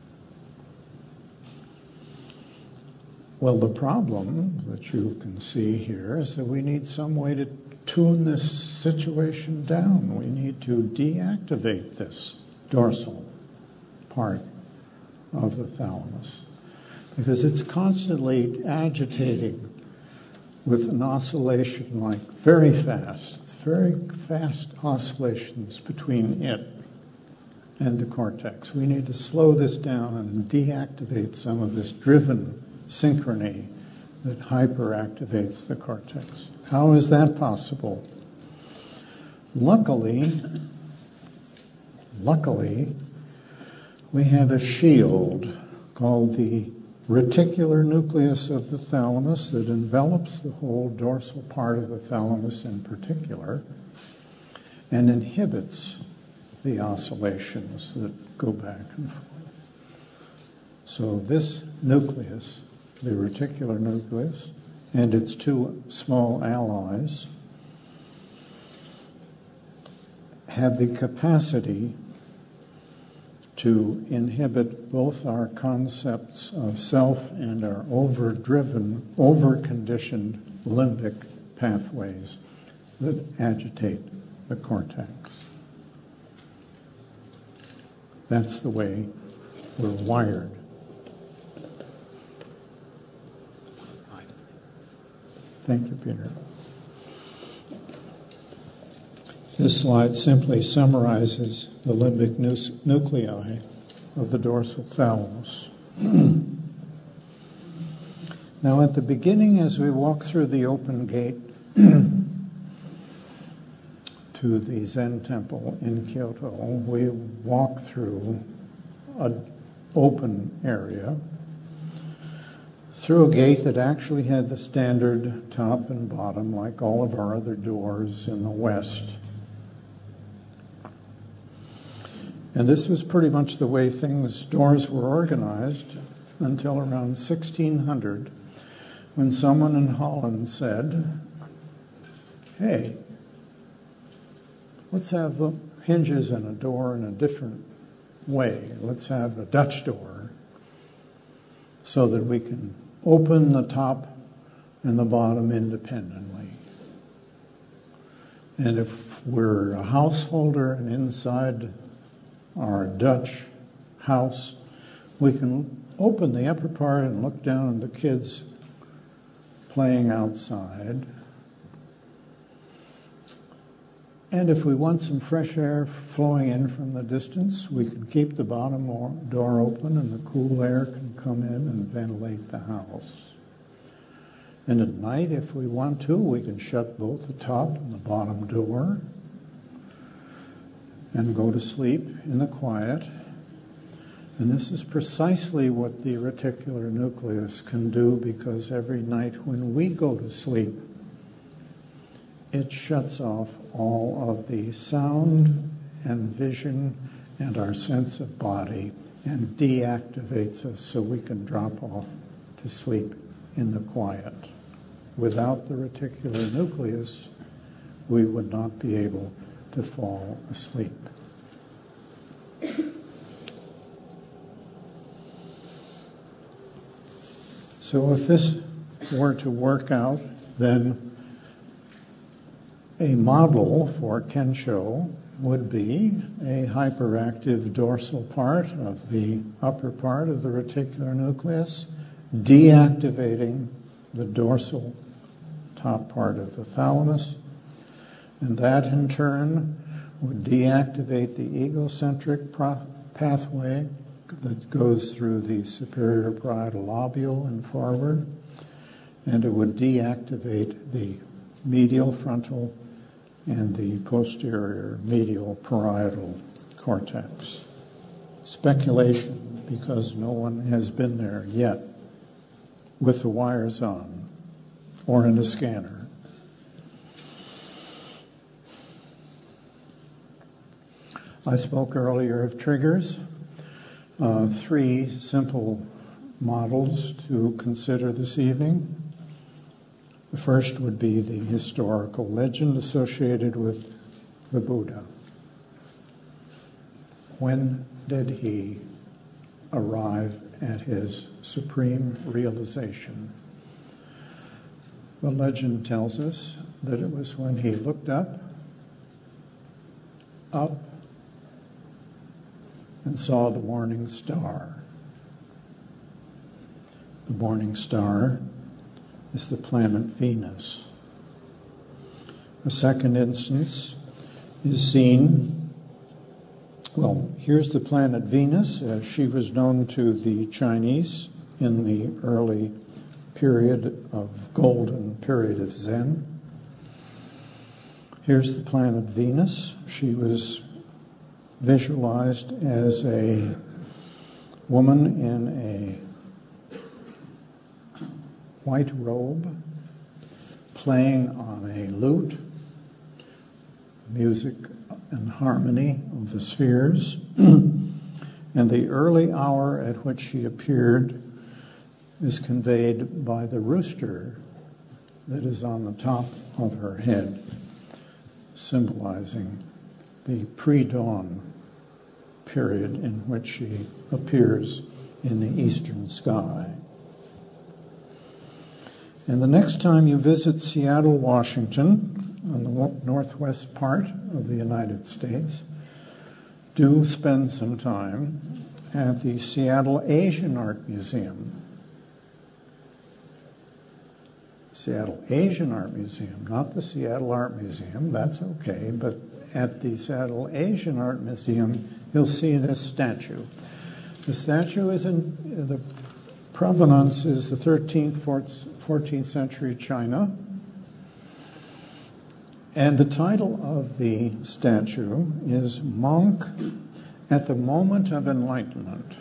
Well, the problem that you can see here is that we need some way to tune this situation down. We need to deactivate this dorsal part of the thalamus because it's constantly agitating with an oscillation like very fast, very fast oscillations between it and the cortex. We need to slow this down and deactivate some of this driven synchrony that hyperactivates the cortex. How is that possible? Luckily, luckily, we have a shield called the reticular nucleus of the thalamus that envelops the whole dorsal part of the thalamus in particular and inhibits the oscillations that go back and forth. So this nucleus, the reticular nucleus, and its two small allies have the capacity to inhibit both our concepts of self and our overdriven, overconditioned limbic pathways that agitate the cortex. That's the way we're wired. Thank you, Peter. This slide simply summarizes the limbic nu- nuclei of the dorsal thalamus. Now, at the beginning, as we walk through the open gate to the Zen temple in Kyoto, we walk through an open area, through a gate that actually had the standard top and bottom, like all of our other doors in the West. And this was pretty much the way things, doors were organized until around sixteen hundred, when someone in Holland said, hey, let's have the hinges and a door in a different way. Let's have a Dutch door so that we can open the top and the bottom independently. And if we're a householder and inside our Dutch house, we can open the upper part and look down at the kids playing outside. And if we want some fresh air flowing in from the distance, we can keep the bottom door open and the cool air can come in and ventilate the house. And at night, if we want to, we can shut both the top and the bottom door and go to sleep in the quiet. And this is precisely what the reticular nucleus can do, because every night when we go to sleep, it shuts off all of the sound and vision and our sense of body and deactivates us so we can drop off to sleep in the quiet. Without the reticular nucleus, we would not be able to fall asleep. So if this were to work out, then a model for Kensho would be a hyperactive dorsal part of the upper part of the reticular nucleus, deactivating the dorsal top part of the thalamus, and that in turn would deactivate the egocentric pro- pathway that goes through the superior parietal lobule and forward, and it would deactivate the medial frontal and the posterior medial parietal cortex. Speculation, because no one has been there yet with the wires on or in a scanner. I spoke earlier of triggers. Uh, three simple models to consider this evening. The first would be the historical legend associated with the Buddha. When did he arrive at his supreme realization? The legend tells us that it was when he looked up, up, and saw the morning star. The morning star is the planet Venus. The second instance is seen, well, here's the planet Venus. Uh, she was known to the Chinese in the early period of golden period of Zen. Here's the planet Venus. She was visualized as a woman in a white robe playing on a lute, music and harmony of the spheres. And the early hour at which she appeared is conveyed by the rooster that is on the top of her head, symbolizing the pre-dawn period in which she appears in the eastern sky. And the next time you visit Seattle, Washington, on the northwest part of the United States, do spend some time at the Seattle Asian Art Museum. Seattle Asian Art Museum, not the Seattle Art Museum, that's okay, but at the Seattle Asian Art Museum, you'll see this statue. The statue is in, the provenance is the thirteenth, fourteenth century China. And the title of the statue is Monk at the Moment of Enlightenment.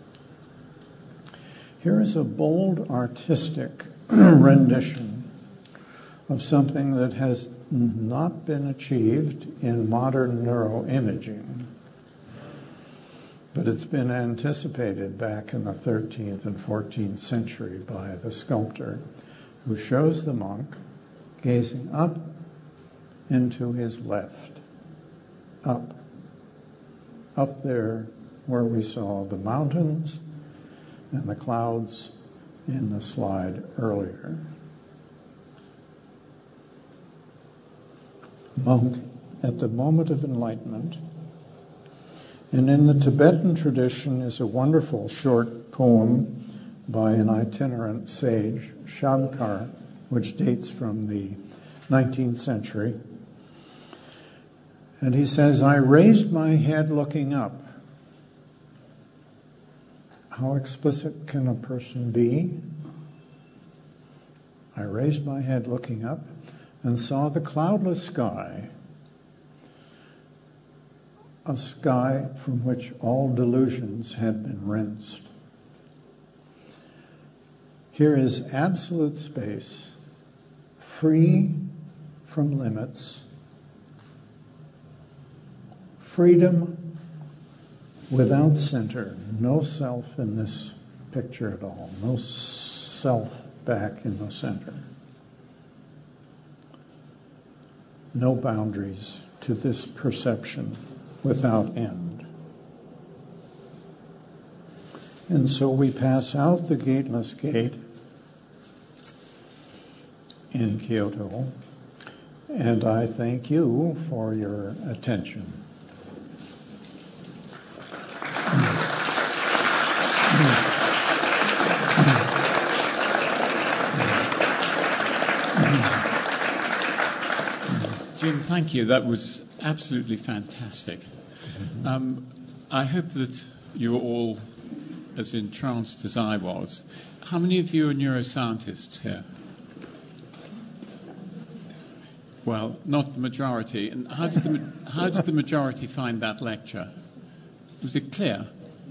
Here is a bold artistic rendition of something that has not been achieved in modern neuroimaging, but it's been anticipated back in the thirteenth and fourteenth century by the sculptor, who shows the monk gazing up into his left, up, up there where we saw the mountains and the clouds in the slide earlier. Monk at the moment of enlightenment. And in the Tibetan tradition is a wonderful short poem by an itinerant sage, Shabkar, which dates from the nineteenth century. And he says, I raised my head looking up. How explicit can a person be? I raised my head looking up and saw the cloudless sky. a sky from which all delusions had been rinsed. Here is absolute space, free from limits, freedom without center, no self in this picture at all, no self back in the center. No boundaries to this perception without end. And so we pass out the gateless gate in Kyoto, and I thank you for your attention. Jim, thank you. That was absolutely fantastic. Um, I hope that you were all as entranced as I was. How many of you are neuroscientists here? Well, not the majority. And how did the, how did the majority find that lecture? Was it clear?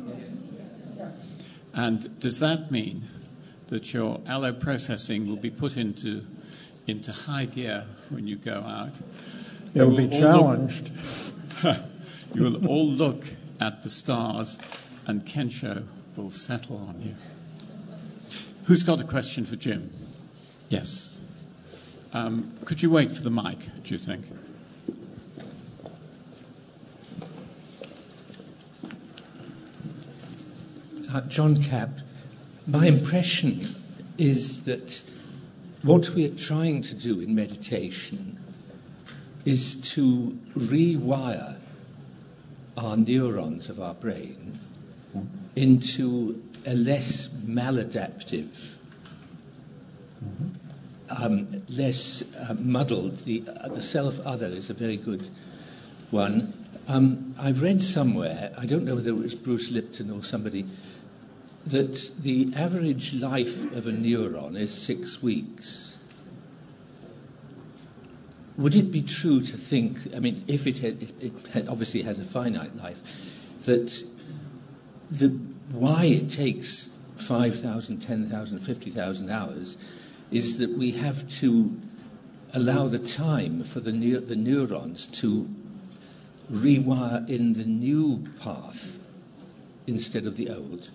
And does that mean that your alloprocessing will be put into into high gear when you go out? You'll be challenged. Look, you will all look at the stars, and Kensho will settle on you. Who's got a question for Jim? Yes. Um, could you wait for the mic, do you think? Uh, John Capp, my impression is that what we are trying to do in meditation is to rewire our neurons of our brain into a less maladaptive, um, less uh, muddled. The, uh, the self-other is a very good one. Um, I've read somewhere, I don't know whether it was Bruce Lipton or somebody, that the average life of a neuron is six weeks. Would it be true to think, I mean, if it, has, it, it obviously has a finite life, that the, why it takes five thousand, ten thousand, fifty thousand hours is that we have to allow the time for the, neur- the neurons to rewire in the new path instead of the old?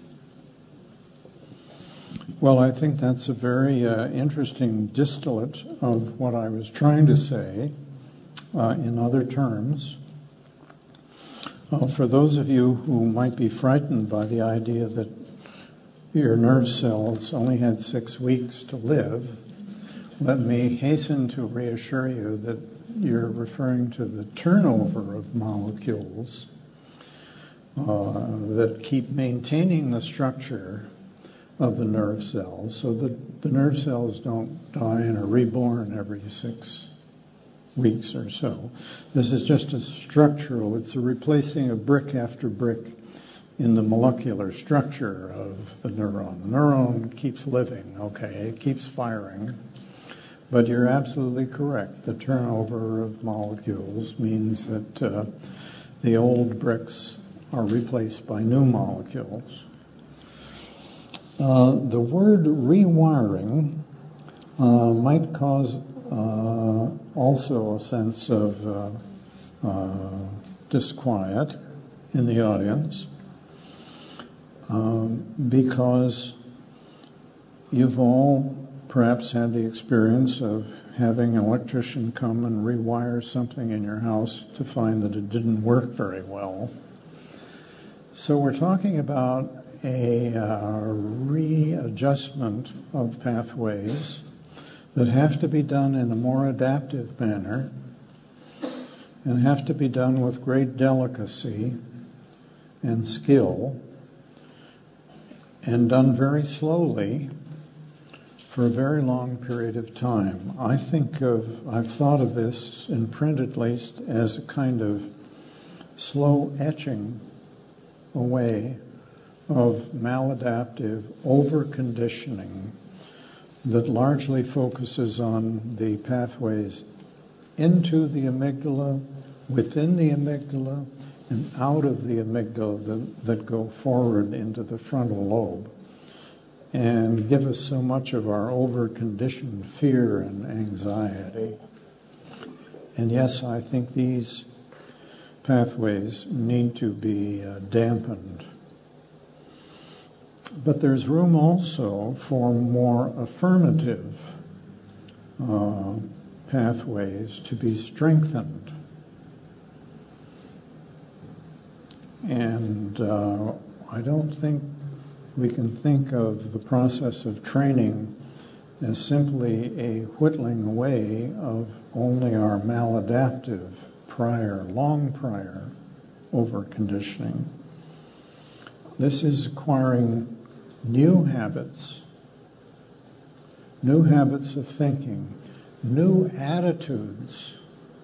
Well, I think that's a very uh, interesting distillate of what I was trying to say uh, in other terms. Uh, for those of you who might be frightened by the idea that your nerve cells only had six weeks to live, let me hasten to reassure you that you're referring to the turnover of molecules uh, that keep maintaining the structure of the nerve cells, so that the nerve cells don't die and are reborn every six weeks or so. This is just a structural, it's a replacing of brick after brick in the molecular structure of the neuron. The neuron keeps living, okay, it keeps firing, but you're absolutely correct. The turnover of molecules means that uh, the old bricks are replaced by new molecules. Uh, the word rewiring uh, might cause uh, also a sense of uh, uh, disquiet in the audience um, because you've all perhaps had the experience of having an electrician come and rewire something in your house to find that it didn't work very well. So we're talking about a uh, readjustment of pathways that have to be done in a more adaptive manner and have to be done with great delicacy and skill and done very slowly for a very long period of time. I think of, I've thought of this in print at least as a kind of slow etching away of maladaptive over-conditioning that largely focuses on the pathways into the amygdala, within the amygdala, and out of the amygdala that, that go forward into the frontal lobe and give us so much of our over-conditioned fear and anxiety. And yes, I think these pathways need to be uh, dampened. But there's room also for more affirmative uh, pathways to be strengthened. And uh, I don't think we can think of the process of training as simply a whittling away of only our maladaptive prior, long prior over-conditioning. This is acquiring new habits, new habits of thinking, new attitudes,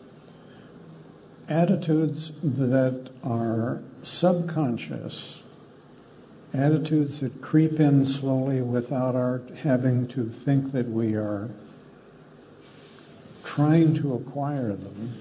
attitudes that are subconscious, attitudes that creep in slowly without our having to think that we are trying to acquire them.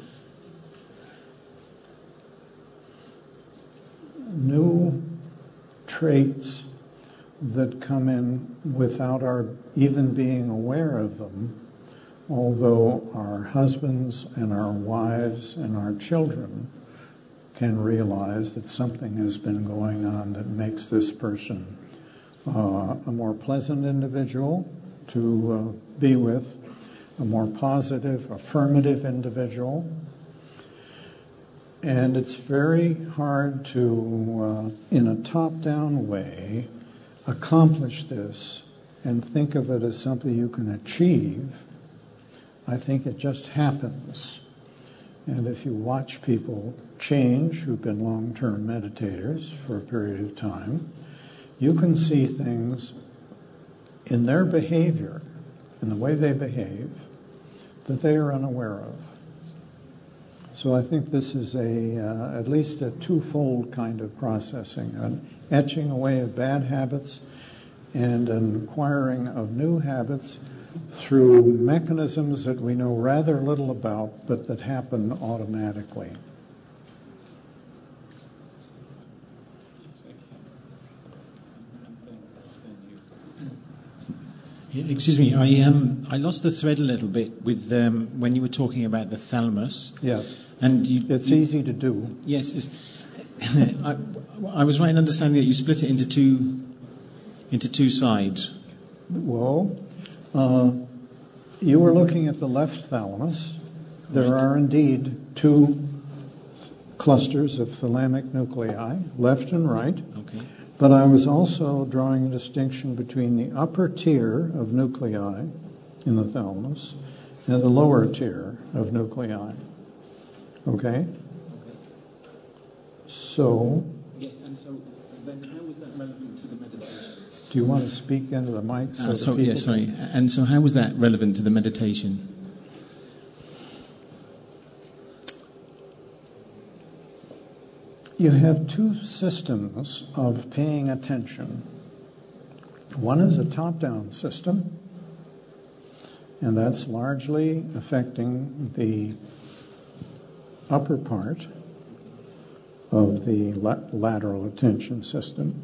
New traits that come in without our even being aware of them, although our husbands and our wives and our children can realize that something has been going on that makes this person uh, a more pleasant individual to uh, be with, a more positive, affirmative individual. And it's very hard to, uh, in a top-down way, accomplish this and think of it as something you can achieve. I think it just happens. And if you watch people change who've been long-term meditators for a period of time, you can see things in their behavior, in the way they behave, that they are unaware of. So I think this is a uh, at least a twofold kind of processing, an etching away of bad habits and an acquiring of new habits through mechanisms that we know rather little about, but that happen automatically. Yeah, excuse me, I um I lost the thread a little bit with um, when you were talking about the thalamus. Yes, and you, it's you, easy to do. Yes, it's, I, I was right in understanding that you split it into two into two sides. Well, uh, you were looking at the left thalamus. There Right. are indeed two clusters of thalamic nuclei, left and right. Okay. But I was also drawing a distinction between the upper tier of nuclei in the thalamus and the lower tier of nuclei. Okay? Okay. So, Yes, and so then how was that relevant to the meditation? do you want to speak into the mic? So Uh, that so people yeah, sorry. can- And so how was that relevant to the meditation? You have two systems of paying attention. One is a top-down system, and that's largely affecting the upper part of the la- lateral attention system.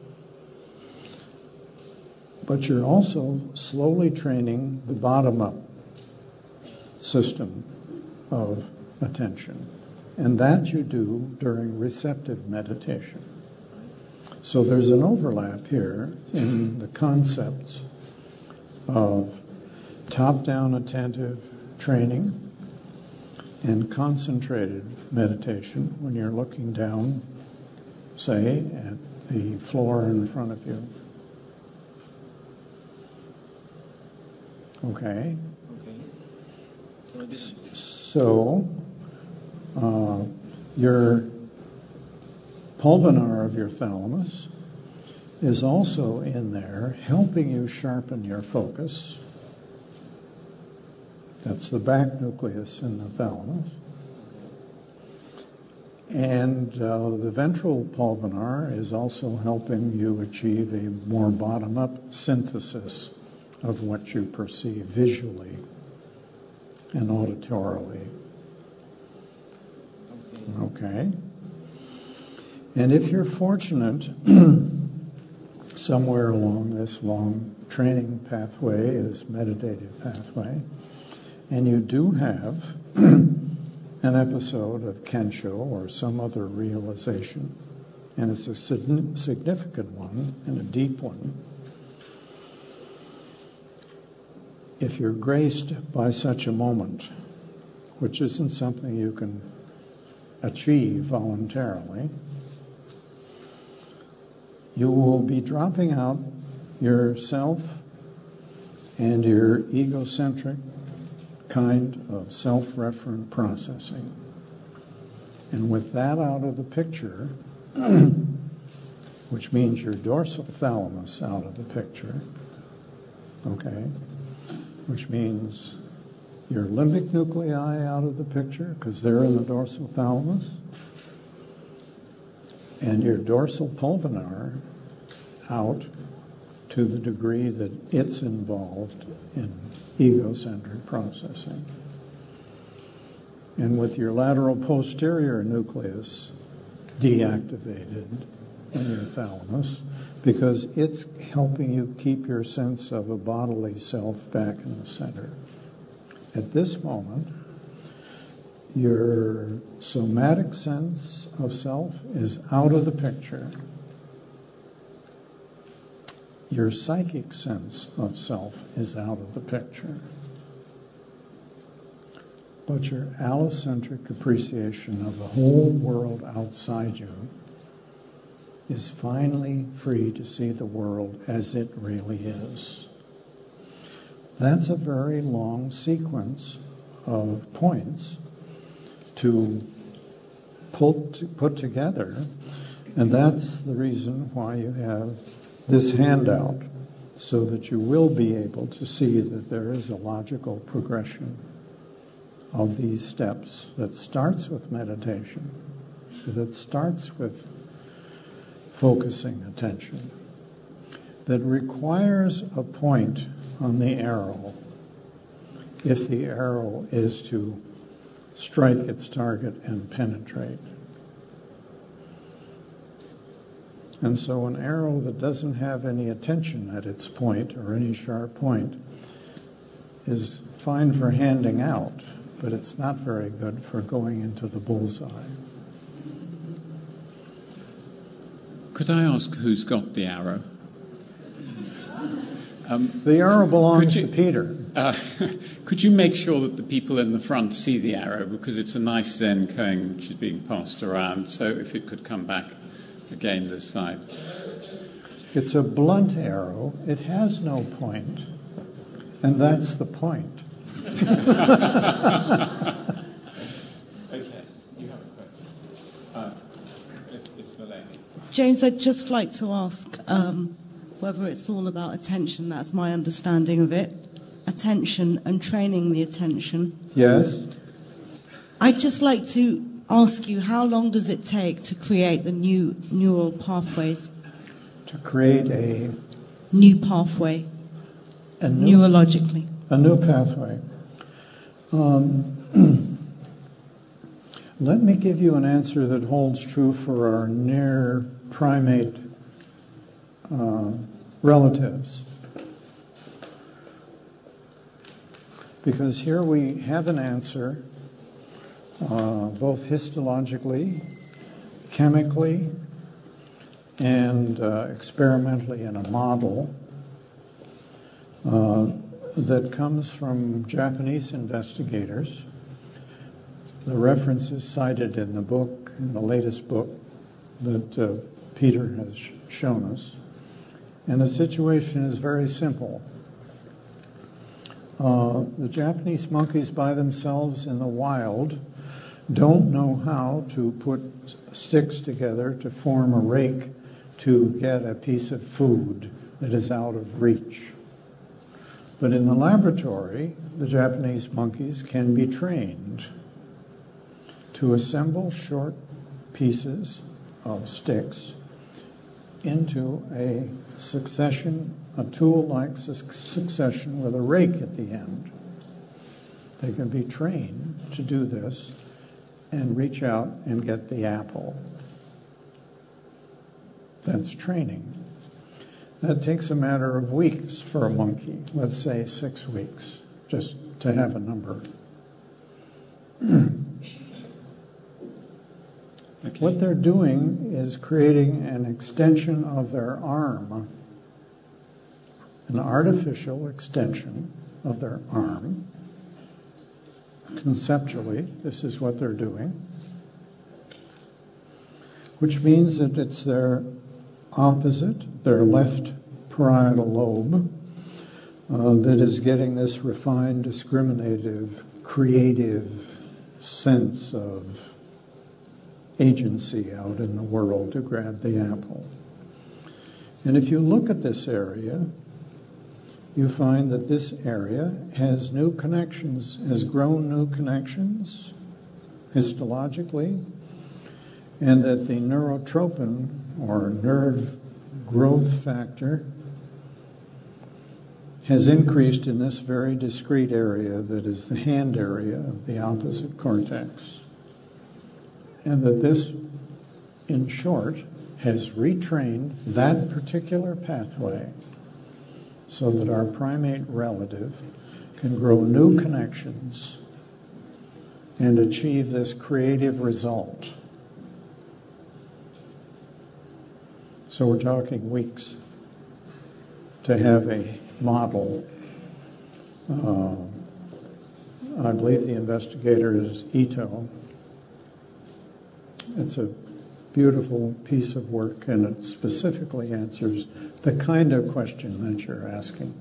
But you're also slowly training the bottom-up system of attention. And that you do during receptive meditation. So there's an overlap here in the concepts of top-down attentive training and concentrated meditation when you're looking down, say, at the floor in front of you. Okay? Okay. So I didn't. So, uh, your pulvinar of your thalamus is also in there helping you sharpen your focus. That's the back nucleus in the thalamus. And uh, the ventral pulvinar is also helping you achieve a more bottom-up synthesis of what you perceive visually and auditorily. Okay? And if you're fortunate, somewhere along this long training pathway is meditative pathway, and you do have an episode of Kensho or some other realization, and it's a significant one and a deep one. If you're graced by such a moment, which isn't something you can achieve voluntarily, you will be dropping out yourself and your egocentric kind of self-referent processing. And with that out of the picture, which means your dorsal thalamus out of the picture, okay, which means your limbic nuclei out of the picture because they're in the dorsal thalamus, and your dorsal pulvinar out to the degree that it's involved in egocentric processing. And with your lateral posterior nucleus deactivated in your thalamus, because it's helping you keep your sense of a bodily self back in the center. At this moment, your somatic sense of self is out of the picture. Your psychic sense of self is out of the picture. But your allocentric appreciation of the whole world outside you is finally free to see the world as it really is. That's a very long sequence of points to pull to put together, and that's the reason why you have this handout, so that you will be able to see that there is a logical progression of these steps that starts with meditation, that starts with focusing attention, that requires a point on the arrow if the arrow is to strike its target and penetrate. And so an arrow that doesn't have any attention at its point or any sharp point is fine for handing out, but it's not very good for going into the bullseye. Could I ask who's got the arrow? Um, the arrow belongs you, to Peter. Uh, could you make sure that the people in the front see the arrow? Because it's a nice Zen koan which is being passed around. So if it could come back again this side. It's a blunt arrow. It has no point. And that's the point. Okay, you have a question. Uh, it, it's the lady. James, I'd just like to ask um, whether it's all about attention. That's my understanding of it. Attention and training the attention. Yes. I'd just like to ask you, how long does it take to create the new neural pathways? To create a... New pathway, a new, neurologically. A new pathway. Um, let me give you an answer that holds true for our near primate uh, relatives. Because here we have an answer uh, both histologically, chemically, and uh, experimentally in a model uh, that comes from Japanese investigators. The reference is cited in the book, in the latest book that uh, Peter has sh- shown us. And the situation is very simple. Uh, the Japanese monkeys by themselves in the wild don't know how to put sticks together to form a rake to get a piece of food that is out of reach. But in the laboratory, the Japanese monkeys can be trained to assemble short pieces of sticks into a succession, a tool-like su- succession with a rake at the end. They can be trained to do this and reach out and get the apple. That's training. That takes a matter of weeks for a monkey, let's say six weeks, just to have a number. Okay. What they're doing is creating an extension of their arm, an artificial extension of their arm. Conceptually, this is what they're doing, which means that it's their opposite, their left parietal lobe, uh, that is getting this refined, discriminative, creative sense of agency out in the world to grab the apple. And if you look at this area, you find that this area has new connections, has grown new connections histologically, and that the neurotropin, or nerve growth factor, has increased in this very discrete area that is the hand area of the opposite cortex. And that this, in short, has retrained that particular pathway so that our primate relative can grow new connections and achieve this creative result. So we're talking weeks to have a model. Uh, I believe the investigator is Ito. It's a beautiful piece of work, and it specifically answers the kind of question that you're asking.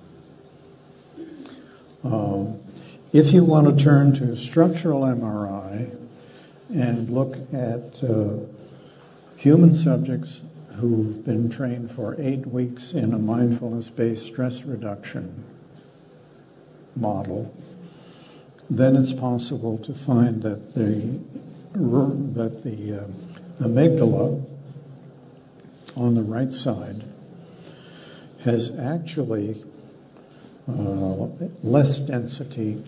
Uh, if you want to turn to structural M R I and look at uh, human subjects who've been trained for eight weeks in a mindfulness-based stress reduction model, then it's possible to find that the that the uh, amygdala on the right side has actually uh, less density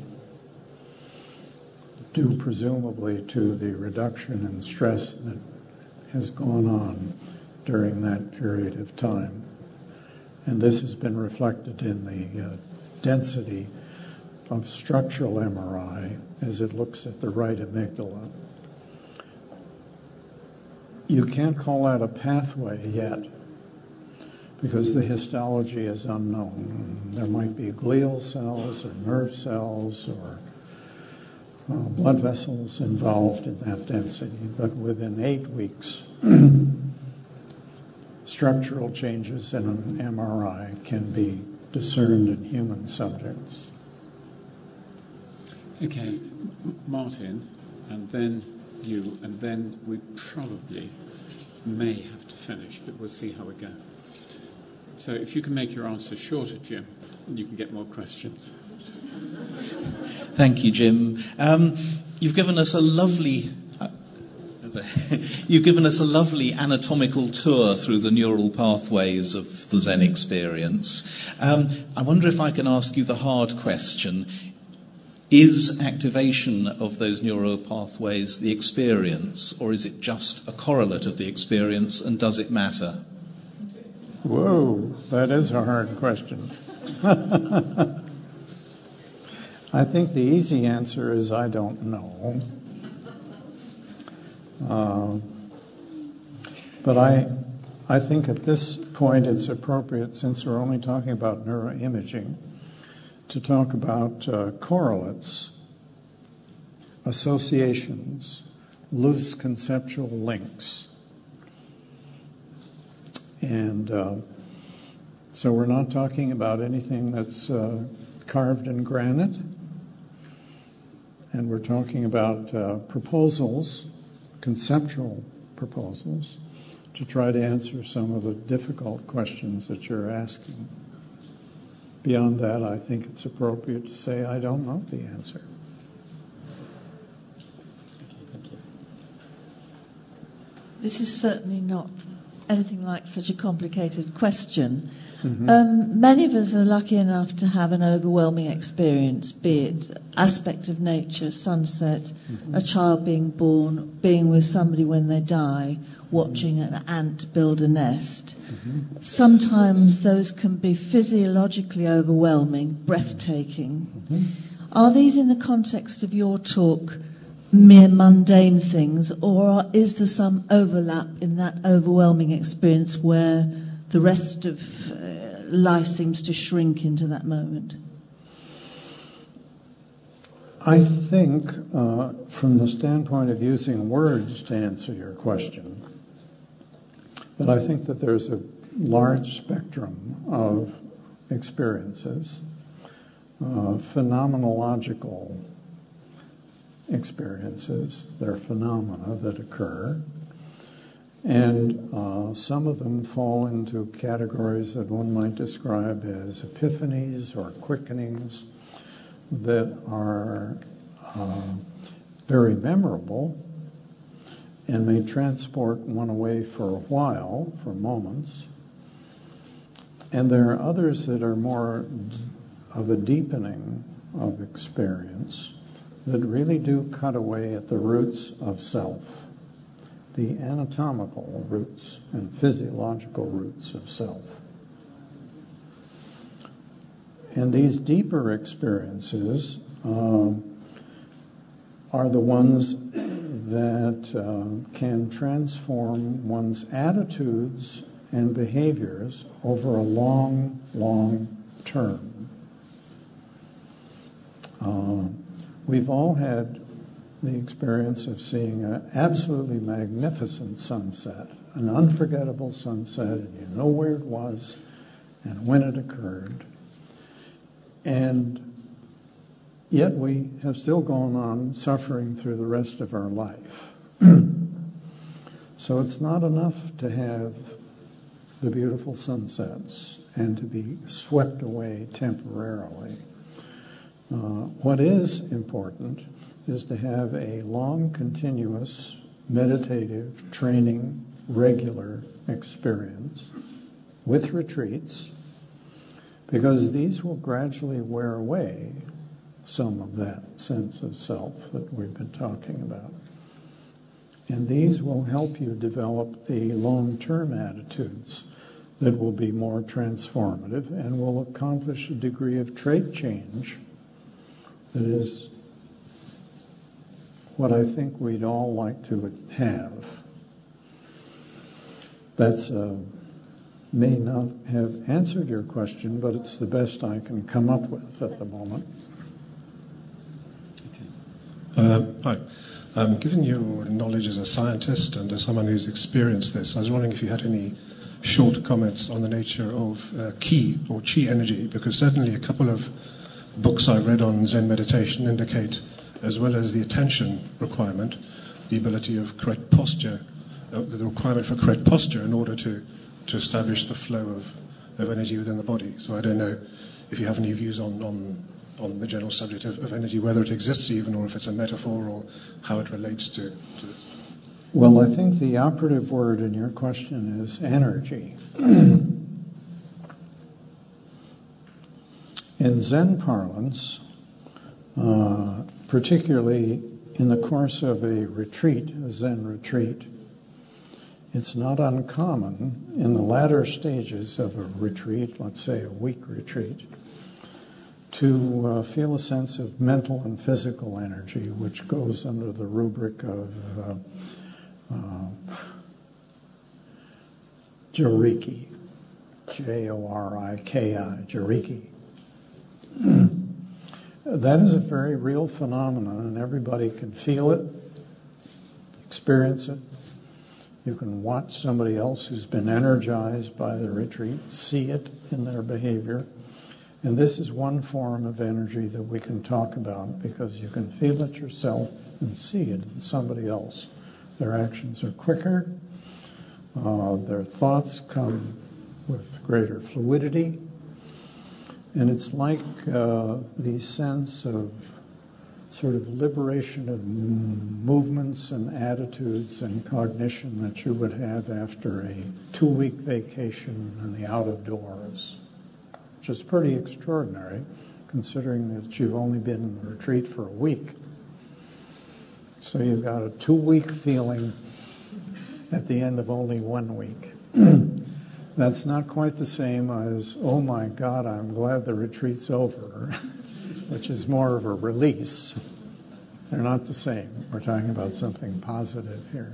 due presumably to the reduction in stress that has gone on during that period of time. And this has been reflected in the uh, density of structural M R I as it looks at the right amygdala. You can't call that a pathway yet because the histology is unknown. There might be glial cells or nerve cells or uh, blood vessels involved in that density, but within eight weeks, structural changes in an M R I can be discerned in human subjects. Okay, Martin, and then you, and then we probably may have to finish, but we'll see how we go. So if you can make your answer shorter, Jim, and you can get more questions. Thank you, Jim. Um, you've given us a lovely... Uh, you've given us a lovely anatomical tour through the neural pathways of the Zen experience. Um, I wonder if I can ask you the hard question. Is activation of those neural pathways the experience, or is it just a correlate of the experience, and does it matter? Whoa, that is a hard question. I think the easy answer is I don't know. Uh, but I, I think at this point it's appropriate, since we're only talking about neuroimaging, to talk about uh, correlates, associations, loose conceptual links. And uh, so we're not talking about anything that's uh, carved in granite, and we're talking about uh, proposals, conceptual proposals, to try to answer some of the difficult questions that you're asking. Beyond that, I think it's appropriate to say I don't know the answer. This is certainly not anything like such a complicated question. Mm-hmm. Um, many of us are lucky enough to have an overwhelming experience, be it aspect of nature, sunset, mm-hmm. a child being born, being with somebody when they die, watching an ant build a nest. Mm-hmm. Sometimes those can be physiologically overwhelming, breathtaking. Mm-hmm. Are these, in the context of your talk, mere mundane things, or is there some overlap in that overwhelming experience where the rest of uh, life seems to shrink into that moment? I think, uh, from the standpoint of using words to answer your question, that I think that there's a large spectrum of experiences, uh, phenomenological experiences. They're phenomena that occur, and uh, some of them fall into categories that one might describe as epiphanies or quickenings that are uh, very memorable and may transport one away for a while, for moments. And there are others that are more of a deepening of experience that really do cut away at the roots of self, the anatomical roots and physiological roots of self. And these deeper experiences um, are the ones that uh, can transform one's attitudes and behaviors over a long, long term. Uh, we've all had the experience of seeing an absolutely magnificent sunset, an unforgettable sunset, and you know where it was and when it occurred. And yet we have still gone on suffering through the rest of our life. So it's not enough to have the beautiful sunsets and to be swept away temporarily. Uh, what is important is to have a long, continuous, meditative, training, regular experience with retreats, because these will gradually wear away some of that sense of self that we've been talking about. And these will help you develop the long-term attitudes that will be more transformative and will accomplish a degree of trait change that is what I think we'd all like to have. That's uh, may not have answered your question, but it's the best I can come up with at the moment. Uh, hi. Um, given your knowledge as a scientist and as someone who's experienced this, I was wondering if you had any short comments on the nature of uh, ki or chi energy, because certainly a couple of books I've read on Zen meditation indicate, as well as the attention requirement, the ability of correct posture, uh, the requirement for correct posture in order to, to establish the flow of, of energy within the body. So I don't know if you have any views on, on, on the general subject of, of energy, whether it exists even, or if it's a metaphor, or how it relates to, to this. Well, I think the operative word in your question is energy. In Zen parlance, uh, particularly in the course of a retreat, a Zen retreat, it's not uncommon in the latter stages of a retreat, let's say a week retreat, to uh, feel a sense of mental and physical energy, which goes under the rubric of uh, uh, Joriki, J O R I K I, Joriki. That is a very real phenomenon, and everybody can feel it, experience it. You can watch somebody else who's been energized by the retreat, see it in their behavior. And this is one form of energy that we can talk about, because you can feel it yourself and see it in somebody else. Their actions are quicker. Uh, their thoughts come with greater fluidity. And it's like uh, the sense of sort of liberation of m- movements and attitudes and cognition that you would have after a two-week vacation in the out of doors, which is pretty extraordinary considering that you've only been in the retreat for a week. So you've got a two-week feeling at the end of only one week. That's not quite the same as, oh my God, I'm glad the retreat's over, which is more of a release. They're not the same. We're talking about something positive here.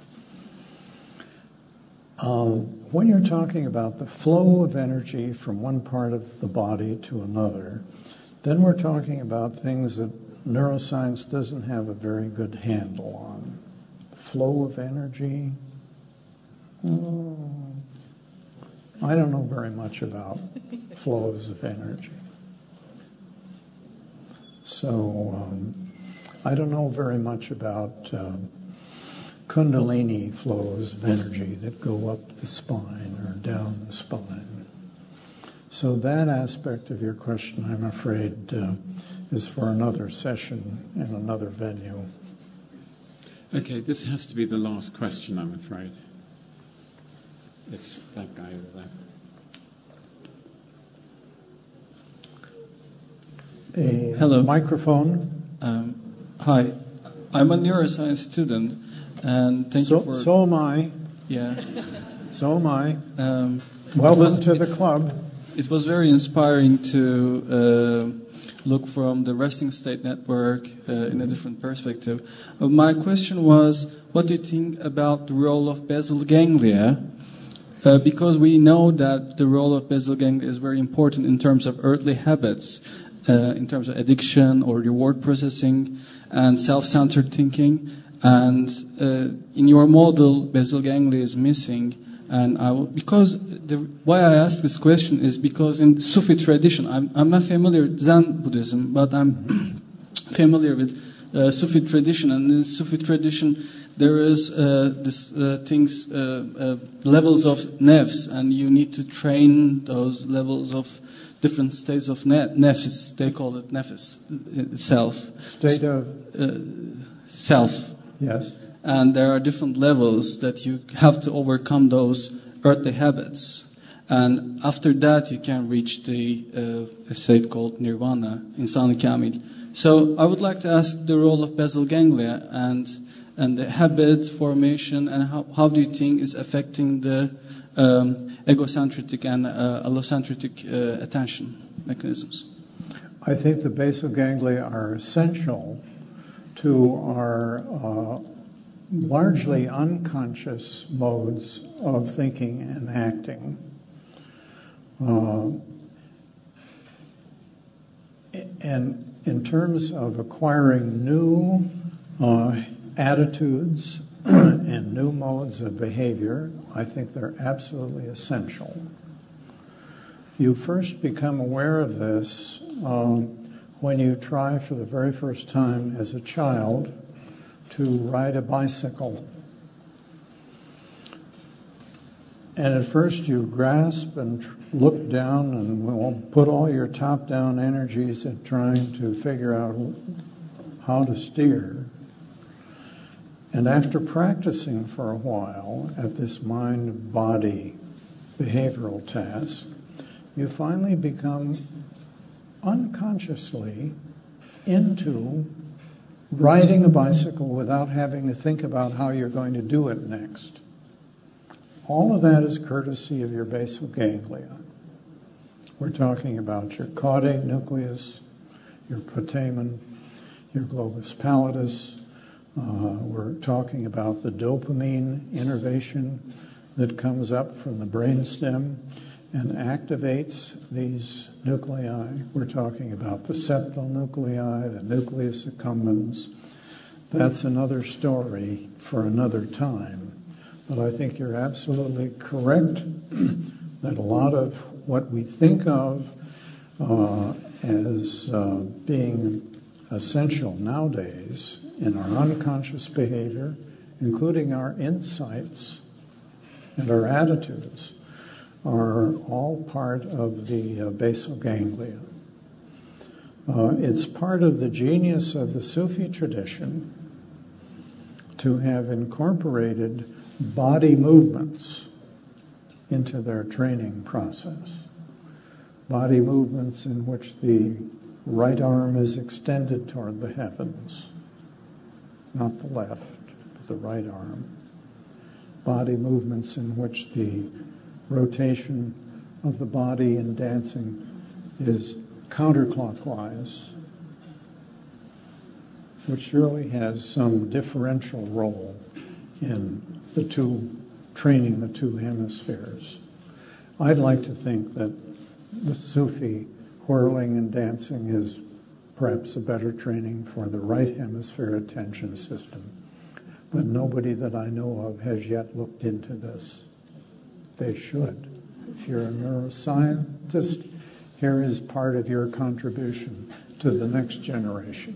Um, when you're talking about the flow of energy from one part of the body to another, then we're talking about things that neuroscience doesn't have a very good handle on. The flow of energy. Oh, I don't know very much about flows of energy. So um, I don't know very much about um, Kundalini flows of energy that go up the spine or down the spine. So that aspect of your question, I'm afraid, uh, is for another session in another venue. Okay, this has to be the last question, I'm afraid. It's that guy over there. A Hello. Microphone. Um, hi, I'm a neuroscience student, and thank so, you for. So am I. Yeah. So am I. Um, Welcome was, to the club. It was very inspiring to uh, look from the resting state network uh, in a different perspective. Uh, my question was, what do you think about the role of basal ganglia? Uh, because we know that the role of basal ganglia is very important in terms of earthly habits, uh, in terms of addiction or reward processing and self-centered thinking. And uh, in your model, basal ganglia is missing. And I will, because the, why I ask this question is because in Sufi tradition, I'm, I'm not familiar with Zen Buddhism, but I'm familiar with uh, Sufi tradition. And in Sufi tradition, there is uh, this uh, things, uh, uh, levels of nefs, and you need to train those levels of different states of ne- nefs. They call it nefs, self. State of? Uh, self. Yes. And there are different levels that you have to overcome those earthly habits. And after that, you can reach the uh, state called nirvana, insan kamil. So I would like to ask the role of basal ganglia and and the habit formation, and how, how do you think is affecting the um, egocentric and uh, allocentric uh, attention mechanisms? I think the basal ganglia are essential to our uh, largely unconscious modes of thinking and acting. Uh, and in terms of acquiring new uh, attitudes and new modes of behavior, I think they're absolutely essential. You first become aware of this um, when you try for the very first time as a child to ride a bicycle. And at first you grasp and look down and will put all your top-down energies at trying to figure out how to steer. And after practicing for a while at this mind-body behavioral task, you finally become unconsciously into riding a bicycle without having to think about how you're going to do it next. All of that is courtesy of your basal ganglia. We're talking about your caudate nucleus, your putamen, your globus pallidus. Uh, we're talking about the dopamine innervation that comes up from the brainstem and activates these nuclei. We're talking about the septal nuclei, the nucleus accumbens. That's another story for another time. But I think you're absolutely correct that a lot of what we think of uh, as uh, being essential nowadays in our unconscious behavior, including our insights and our attitudes, are all part of the uh, basal ganglia. Uh, it's part of the genius of the Sufi tradition to have incorporated body movements into their training process. Body movements in which the right arm is extended toward the heavens, not the left, but the right arm. body movements in which the rotation of the body in dancing is counterclockwise, which surely has some differential role in the two, training the two hemispheres. I'd like to think that the Sufi whirling and dancing is perhaps a better training for the right hemisphere attention system. But nobody that I know of has yet looked into this. They should. If you're a neuroscientist, here is part of your contribution to the next generation.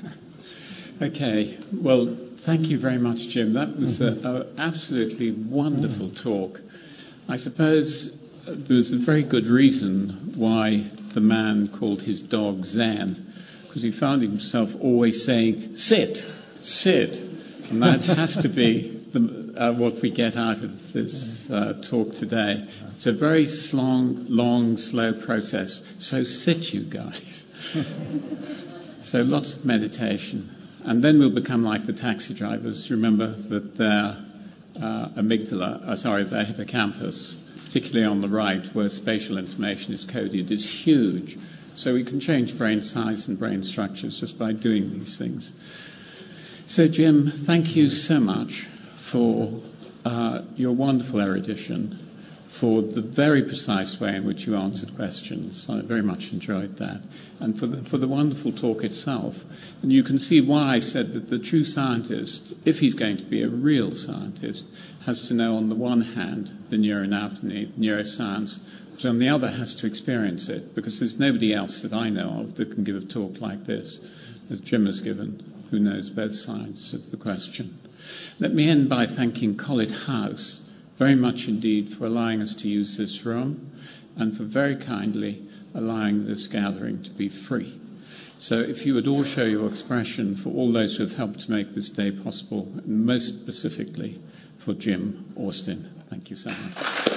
Okay, well, thank you very much, Jim. That was mm-hmm. an absolutely wonderful mm. talk. I suppose there's a very good reason why the man called his dog Zen, because he found himself always saying, sit, sit. And that has to be the, uh, what we get out of this uh, talk today. It's a very long, long, slow process. So sit, you guys. So lots of meditation. And then we'll become like the taxi drivers. Remember that their uh, amygdala, uh, sorry, their hippocampus, particularly on the right, where spatial information is coded, is huge. So we can change brain size and brain structures just by doing these things. So, Jim, thank you so much for uh, your wonderful erudition, for the very precise way in which you answered questions. I very much enjoyed that. And for the, for the wonderful talk itself. And you can see why I said that the true scientist, if he's going to be a real scientist, has to know on the one hand the neuroanatomy, the neuroscience, but on the other has to experience it, because there's nobody else that I know of that can give a talk like this, as Jim has given, who knows both sides of the question. Let me end by thanking Collet House very much indeed for allowing us to use this room and for very kindly allowing this gathering to be free. So if you would all show your expression for all those who have helped to make this day possible, and most specifically for Jim Austin. Thank you so much.